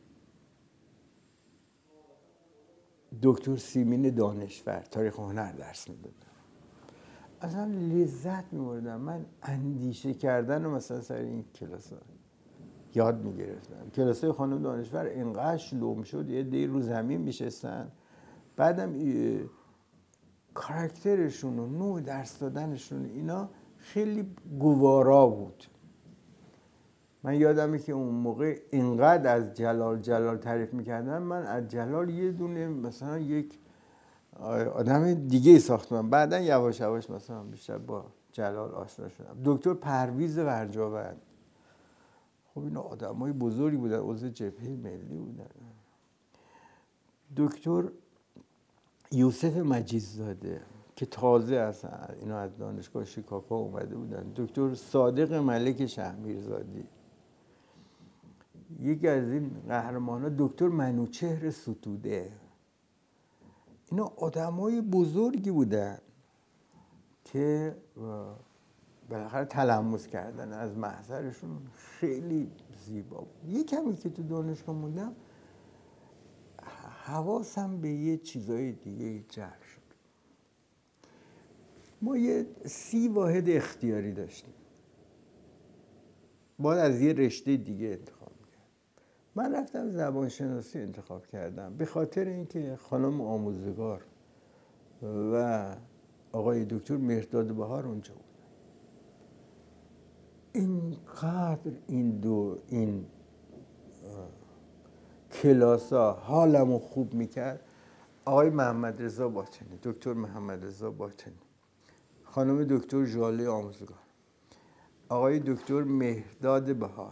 دکتر سیمین دانشور تاریخ هنر درس میدادن. اصلا لذت می‌بردم. من اندیشه کردن و مثلا سر این کلاس ها یاد میگرفتم. کلاس های خانم دانشور اینقدر شلوغ شد، یه دی رو زمین میشستن. بعدم کاراکترشون و نوع درس دادنشون اینا خیلی گوارا بود. من یادمه که اون موقع اینقدر از جلال تعریف میکردن، من از جلال یه دونه مثلا یک آدم دیگه ساختم. بعدن یواش یواش مثلا بیشتر با جلال آشنا شدم. دکتر پرویز ورجاوند، خب اینا آدمای بزرگی بودن، عضو جبهه ملی بودن. دکتر یوسف مجیدزاده که تازه اصلا اینا از دانشگاه شیکاگو اومده بودن. دکتر صادق ملک شهمیرزادی، یکی از این قهرمانا دکتر منوچهر ستوده. اینا آدمای بزرگی بودن که بالاخره تلمس کردن از محضرشون خیلی زیبا بود. یه کمی که تو دانشگاه موندم حواسم به یه چیزای دیگه جلب شد. ما یه 30 واحد اختیاری داشتیم، باید از یه رشته دیگه انتخاب می‌کرد. من رفتم زبانشناسی انتخاب کردم به خاطر اینکه خانم آموزگار و آقای دکتر مهرداد بهار اونجا بود. اینقدر این کلاسا حالمو خوب میکرد. آقای محمد رضا باطنی، دکتر محمد رضا باطنی، خانم دکتر ژاله آموزگار، آقای دکتر مهرداد بهار،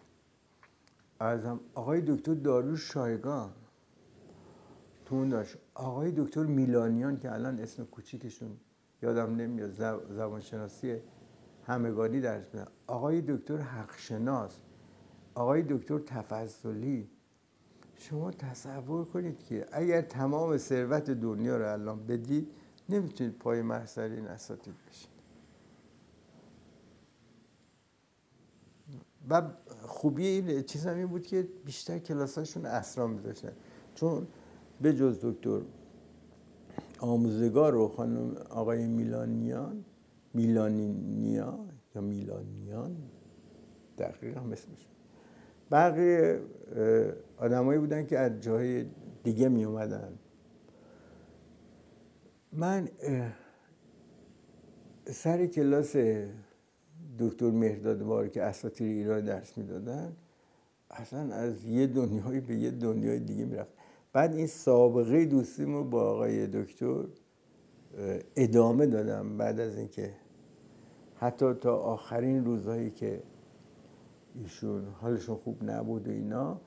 آقای دکتر داریوش شایگان تو اون داشت، آقای دکتر میلانیان که الان اسم کوچیکشون یادم نمیاد، زبانشناسی همگانی درس میدن، آقای دکتر حقشناس، آقای دکتر تفضلی. شما تصور کنید که اگر تمام ثروت دنیا رو الان بدید نمیتونید پای محضر این اساتید بشید. و خوبی این چیز هم این بود که بیشتر کلاساشون اسرا میذاشتن، چون به جز دکتر آموزگار و خانم آقای میلانیان دقیقا اسمش، بقیه آدمایی بودن که از جای دیگه می اومدن. من سر کلاس دکتر مهرداد بهار که اساطیر ایران درس میدادن، اصلا از یه دنیایی به یه دنیای دیگه میرفت. بعد این سابقه دوستیمو با آقای دکتر ادامه دادم بعد از اینکه حتی تا آخرین روزهایی که ایشون حالشون خوب نبود و اینا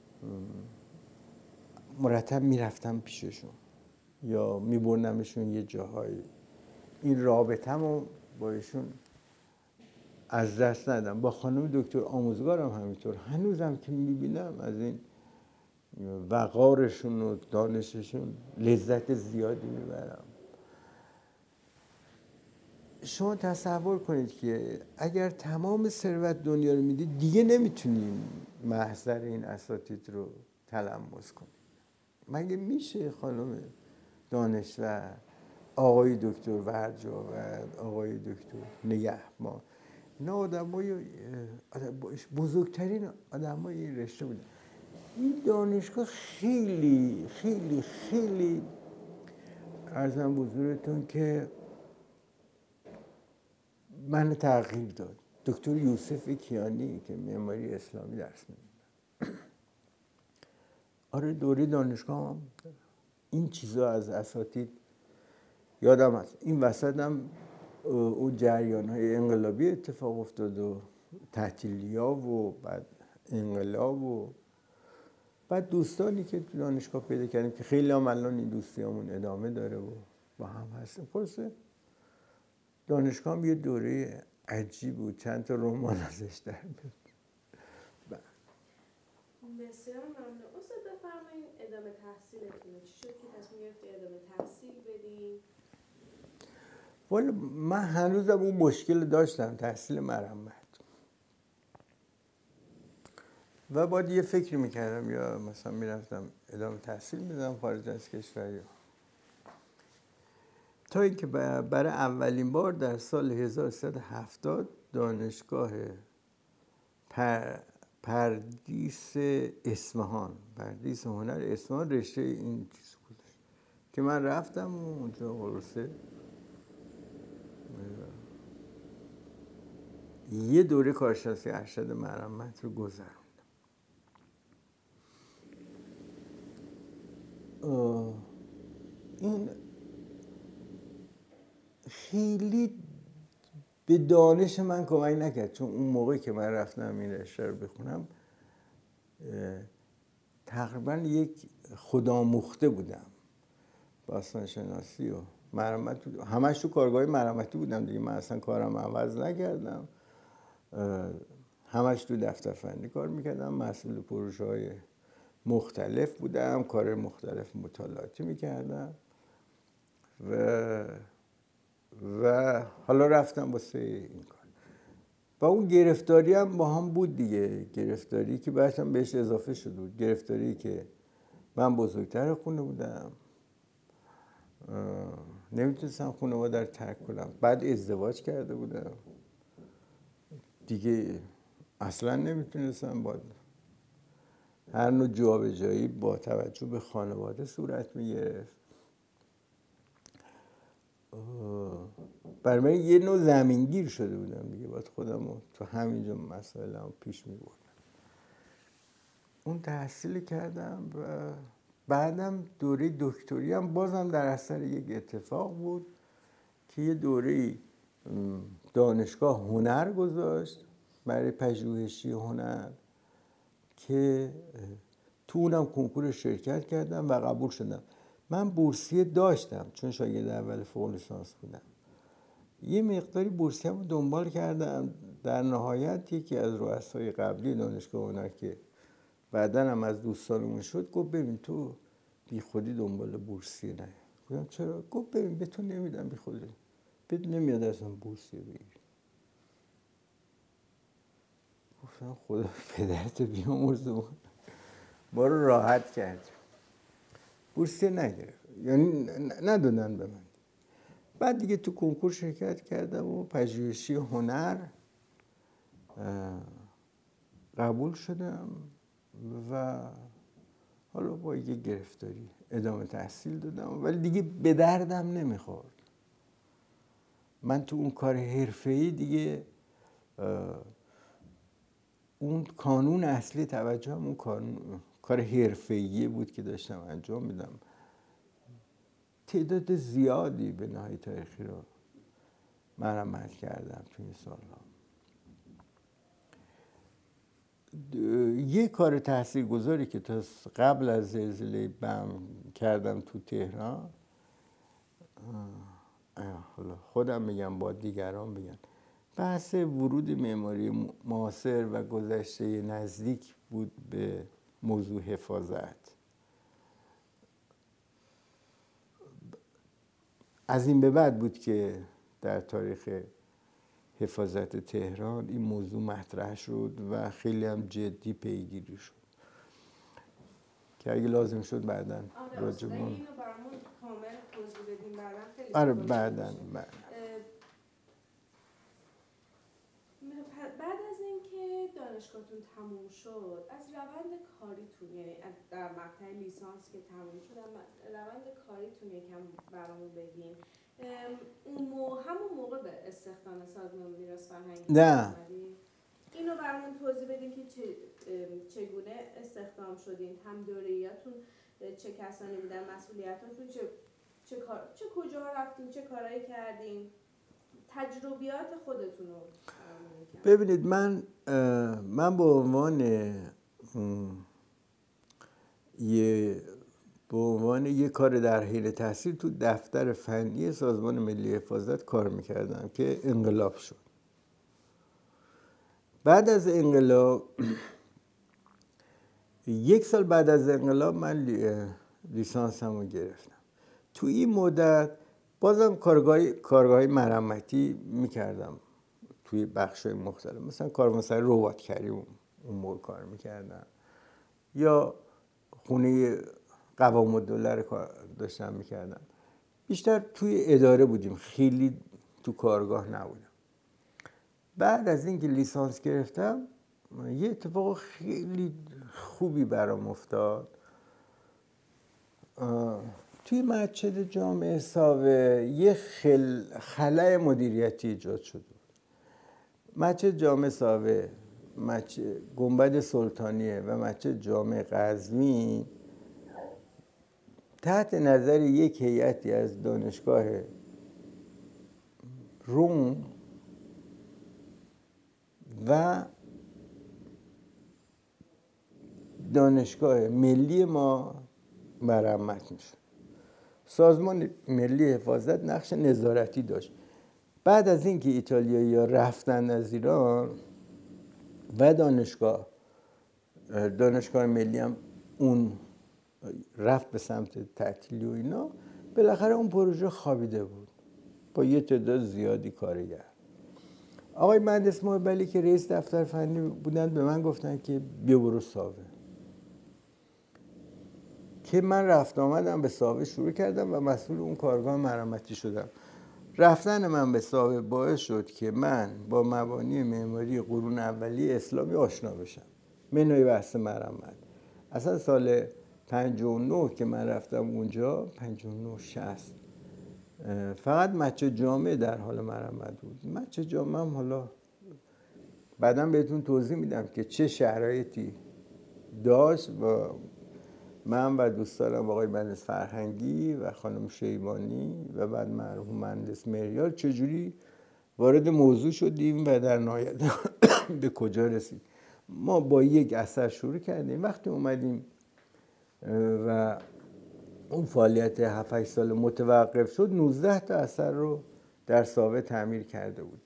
مرتب میرفتم پیششون یا میبرنمشون یه جاهایی. این رابطه‌مو با ایشون از دست ندم. با خانم دکتر آموزگارم همینطور، هنوزم که میبینم از این وقارشون و دانششون لذت زیادی میبرم. شما تصور کنید که اگر تمام ثروت دنیا رو میدید دیگه نمیتونیم محضر این اساتید رو تلمس کنیم. مگه میشه خانم دانشور، آقای دکتر ورجاود، آقای دکتر نگهبان، اینا بزرگترین آدمای این رشته بودن. این دانشگاه خیلی خیلی خیلی عرضم حضورتون که من تغییر داد. دکتر یوسف کیانی که معماری اسلامی درس می‌داد، آره دوره دانشگاه هم این چیزا از اساتید یادم هست. این وسط هم اون جریان‌های انقلابی اتفاق افتاد و تعطیلی‌ها و بعد انقلاب و بعد دوستانی که تو دانشگاه پیدا کردیم که خیلی هم الان این دوستیامون ادامه داره و با هم هستیم. خلاصه دانشگاه هم یه دوره عجیب بود، چند تا رمان ازش در میاد. بسیار ممنون. استاد بفرمایید ادامه تحصیلتون چی شد که تصمیم گرفتید ادامه تحصیل بدین؟ والا من هنوزم اون مشکل داشتم، تحصیل مرمت، و باید یه فکری میکردم یا مثلا میرفتم ادامه تحصیل میدم خارج از کشور، یا تا اینکه برای اولین بار در سال 1370 دانشگاه پردیس اصفهان، پردیس هنر اصفهان رشته این چیز گذاشت که من رفتم و اونجا خلاصه یه دوره کارشناسی ارشد مرمت رو گذروندم. این خیلی به دانش من کمک نکرد، چون اون موقعی که من رفتم این رشته رو بخونم تقریبا یک خودآموخته بودم، باستان شناسی و مرمت همش تو کارگاه مرمتی بودم دیگه. من اصلا کارم عوض نکردم، همش تو دفتر فنی کار میکردم، مسئول پروژه های مختلف بودم، کار مختلف مطالعاتی میکردم و حالا رفتم واسه این کار. و اون گرفتاری هم با هم بود دیگه، گرفتاری که بعدم بهش اضافه شده بود، گرفتاری که من بزرگتر خونه بودم، نمیتونستم خانواده رو ترک کنم، بعد ازدواج کرده بودم دیگه، اصلا نمیتونستم، با هر نوع جابجایی با توجه به خانواده صورت میگرفت. برای من یه نوع زمینگیر شده بودم دیگه، باید خودم رو تو همینجا مسائلم پیش میبردم. اون تحصیل کردم و بعدم دوره دکتری هم بازم در اثر یک اتفاق بود که یه دوره دانشگاه هنر گذاشت برای پژوهشی هنر که تو اونم کنکور شرکت کردم و قبول شدم. من بورسیه داشتم چون شاگرد اول فوق لیسانس بودم، یه مقداری بورسیه رو دنبال کردم. در نهایت یکی از رؤسای قبلی دانشگاه هنر که بعدن هم از دوستانمون شد گفت ببین تو بی خودی دنبال بورسیه نه. گفتم چرا؟ گفت ببین به تو نمیدم بی خودی، بهت نمیاد اصلا بورسیه بگیری. گفتم خدا پدرتو بیامرزه، ما رو راحت کرد، بورسیه نگرفت، یعنی ندادن به من. بعد دیگه تو کنکور شرکت کردم و پژوهشی هنر قبول شدم و حالا با یه گرفتاری ادامه تحصیل دادم، ولی دیگه به دردم نمیخورد. من تو اون کار حرفه‌ای دیگه اون کانون اصلی توجهم اون کار حرفه‌ای بود که داشتم انجام میدم. تعداد زیادی به نهایی تاریخی رو مرمت کردم تو این سالها. یه کار تاثیرگذاری که تا قبل از زلزله بم کردم تو تهران، حالا خودم میگم با دیگران بگن، بحث ورود معماری معاصر و گذشته نزدیک بود به موضوع حفاظت. از این به بعد بود که در تاریخ حفاظت تهران این موضوع مطرح شد و خیلی هم جدی پیگیری شد که اگه لازم شد بعداً راجبون اینو برامون کامل توضیح بدیم بعداً خیلی آره بعداً بعد از اینکه دانشگاهتون تموم شد از روند کاریتون، یعنی در مقطع لیسانس که تموم شد روند کاریتون یکم برامون بگین. همون موقع به استخدام سازمان میراث فرهنگی نه اینو برامون توضیح بدین که چگونه استخدام شدین، هم دوره‌ایاتون چه کسانی بودن، مسئولیتاتون چه کجاها رفتین، چه کارایی کردین، تجربیات خودتون رو. ببینید من به عنوان یه کار در حین تحصیل تو دفتر فنی سازمان ملی حفاظت کار میکردم که انقلاب شد. بعد از انقلاب 1 سال بعد از انقلاب من لیسانسمو گرفتم. تو این مدت بازم کارگاه مرمتی میکردم توی بخش‌های مختلف، مثلا کاروانسرای ربات‌کری اون موقع کار میکردم یا خونه قوام الدوله رو داشتم میکردم. بیشتر توی اداره بودیم، خیلی تو کارگاه نبودم. بعد از اینکه لیسانس گرفتم یه اتفاق خیلی خوبی برام افتاد. توی مسجد جامع ساوه یه خلأ مدیریتی ایجاد شد. مسجد جامع ساوه، گنبد سلطانیه و مسجد جامع قزوین تحت نظر یک هیئتی از دانشگاه روم و دانشگاه ملی ما مرمت میشه. سازمان ملی حفاظت نقش نظارتی داشت. بعد از اینکه ایتالیایی‌ها رفتن از ایران و دانشگاه ملی هم اون رفت به سمت تعطیلی و اینا، بالاخره اون پروژه خوابیده بود با یه تعداد زیادی کارگر. آقای مهندس محبلی که رئیس دفتر فنی بودن به من گفتن که بیا برو ساوه، که من رفت آمدم به ساوه شروع کردم و مسئول اون کارگاه مرمتی شدم. رفتن من به ساوه باعث شد که من با مبانی معماری قرون اولیه اسلامی آشنا بشم. منوی بحث مرمت اصلا سال 59 که من رفتم اونجا، 59 60 فقط مسجد جامع در حال مرمت بود. مسجد جامع هم حالا بعداً بهتون توضیح میدم که چه شرایطی داشت و من و دوستانم آقای مهندس فرهنگی و خانم شیبانی و بعد مرحوم مهندس مهریار چجوری وارد موضوع شدیم و در نهایت به کجا رسید. ما با یک اثر شروع کردیم. وقتی اومدیم و اون فعالیت 7-8 سال متوقف شد، 19 تا اثر رو در ساوه تعمیر کرده بودیم.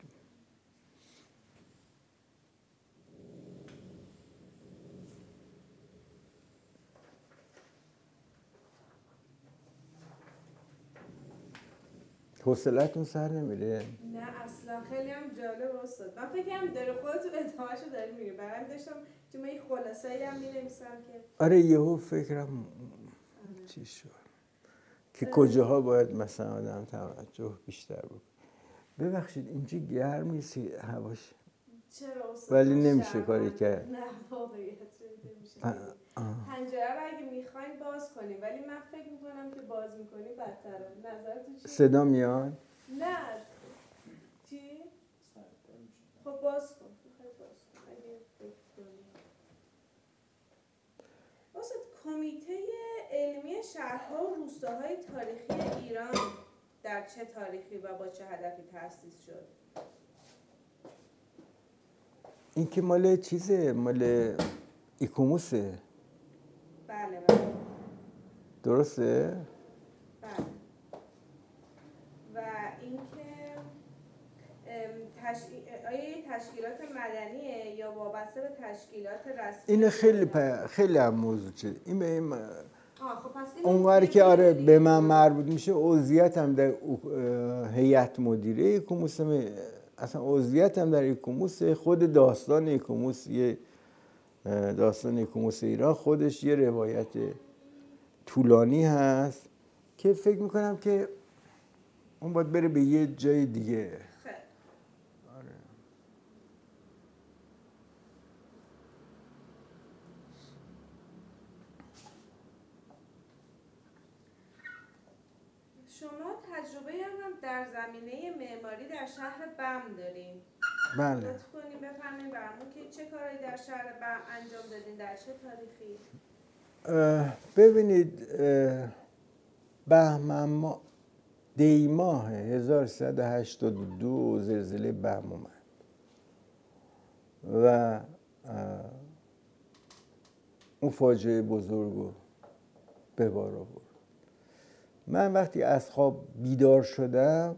حوصله‌تون سر نمیره؟ نه اصلا، خیلی هم جالب استاد. من فکر کنم داره خودتون ادامه‌شو داری میگی. برام داشتم تو من خلاصه‌ای هم می‌نویسم که آره یهو فکرم چی شد که کجاها باید مثلا آدم توجه بیشتر بکنه. ببخشید اینجا گرم نیست هواش؟ چرا استاد؟ ولی نمیشه کاری کرد. نه واقعیت نمیشه. پنجره رو اگه میخواین باز کنیم، ولی من فکر میکنم که باز میکنیم بدتره. نظرتون چیه؟ صدا میاد؟ نه. چی؟ خب باز کن. اگه فکر کنیم. استاد، کمیته علمی شهرها و روستاهای تاریخی ایران در چه تاریخی و با چه هدفی تأسیس شد؟ این که مال چیزه، مال ایکوموسه. بله. درسته؟ بله. و اینکه آیا تشکیلات مدنیه یا وابسته به تشکیلات رسمی؟ این خیلی هم موضوع چیه. این خب پس این اونقدر که آره به من مربوط میشه عضویتم در هیئت مدیره ایکوموس، اصلا عضویتم در ایکوموس. خود داستان ایکوموس، یه داستان ایکوموس ایران خودش یه روایت طولانی هست که فکر میکنم که اون باید بره به یه جای دیگه. آره. شما تجربه هم در زمینه معماری در شهر بم دارین. بله. لطف کنیم بفرمایید برامون که چه کارهایی در شهر بم انجام دادین، در چه تاریخی؟ ببینید بهمن دی ماه 1382 زلزله بم اومد و اون فاجعه بزرگ رو به بار آورد. من وقتی از خواب بیدار شدم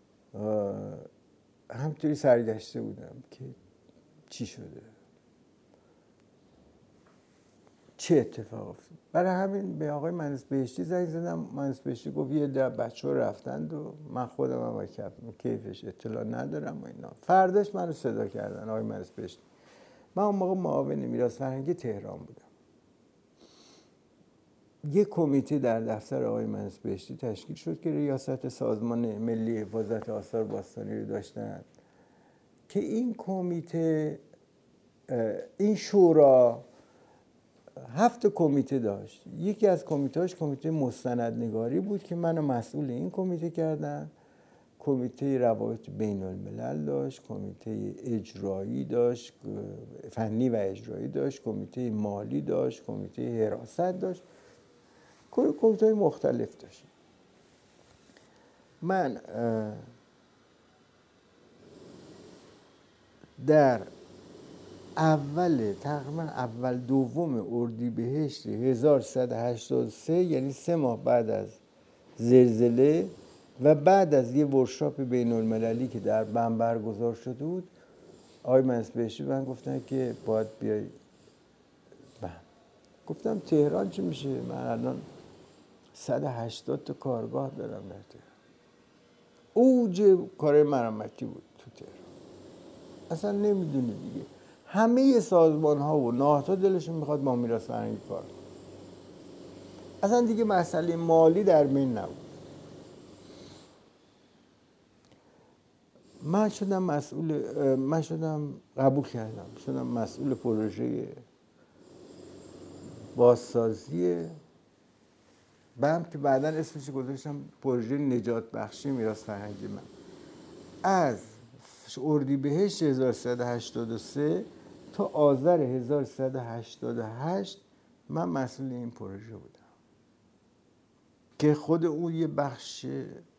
همطوری سرگشته بودم که چی شده، چه اتفاق افتاد. برای همین به آقای مهندس بهشتی زنگ زدم. مهندس بهشتی گفت یه ده بچه‌ها رفتند و من خودم هم کیفش اطلاع ندارم و اینا. فرداش منو صدا کردن آقای مهندس بهشتی. من اون موقع معاون میراث فرهنگی تهران بودم. یک کمیته در دفتر آقای مهندس بهشتی تشکیل شد که ریاست سازمان ملی حفاظت آثار باستانی رو داشتن که این کمیته، این شورا 7 کمیته داشت. یکی از کمیته‌هاش کمیته مستندنگاری بود که منو مسئول این کمیته کردن. کمیته روابط بین الملل داشت، کمیته اجرایی داشت، فنی و اجرایی داشت، کمیته مالی داشت، کمیته حراست داشت، کمیته مختلف داشت. من در تقریبا اول دوم اردیبهشت 1383 یعنی 3 ماه بعد از زلزله و بعد از یه ورکشاپ بین المللی که در بم برگزار شده بود، آقای مهندس بهشتی من گفتن که باید بیای بم. گفتم تهران چی میشه؟ من الان 180 تا کارگاه دارم در تهران. اوج کار مرمتی بود تو تهران. اصلا نمیدونی دیگه همه سازمان ها و نهادها دلشون میخواد با میراث فرهنگی کار کنه. اصلا دیگه مسئله مالی در بین نبود. من شدم قبول کردم، شدم مسئول پروژه بازسازی بم که بعداً اسمش گذاشتم پروژه نجات بخشی میراث فرهنگی من. از اردیبهشت 1383 تا آذر 1388 من مسئول این پروژه بودم که خود اون یه بخش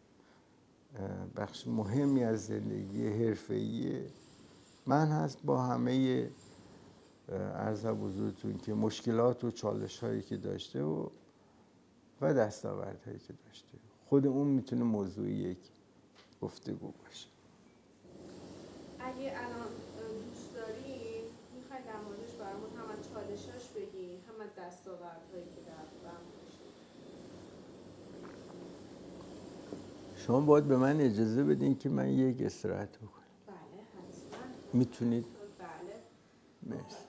مهمی از زندگی حرفه‌ای من هست، با همه عرض حضورتون که مشکلات و چالش هایی که داشته و دستاوردهایی که داشته. خود اون میتونه موضوع یک گفتگو باشه. اگه الان دوست داری میخوای در موردش برامون هم از چالشاش بگی هم از دستاوردهایی که در بم داشتی. شما باید به من اجازه بدین که من یک استراحت بکنم. بله حتما میتونید؟ بله. مرسی.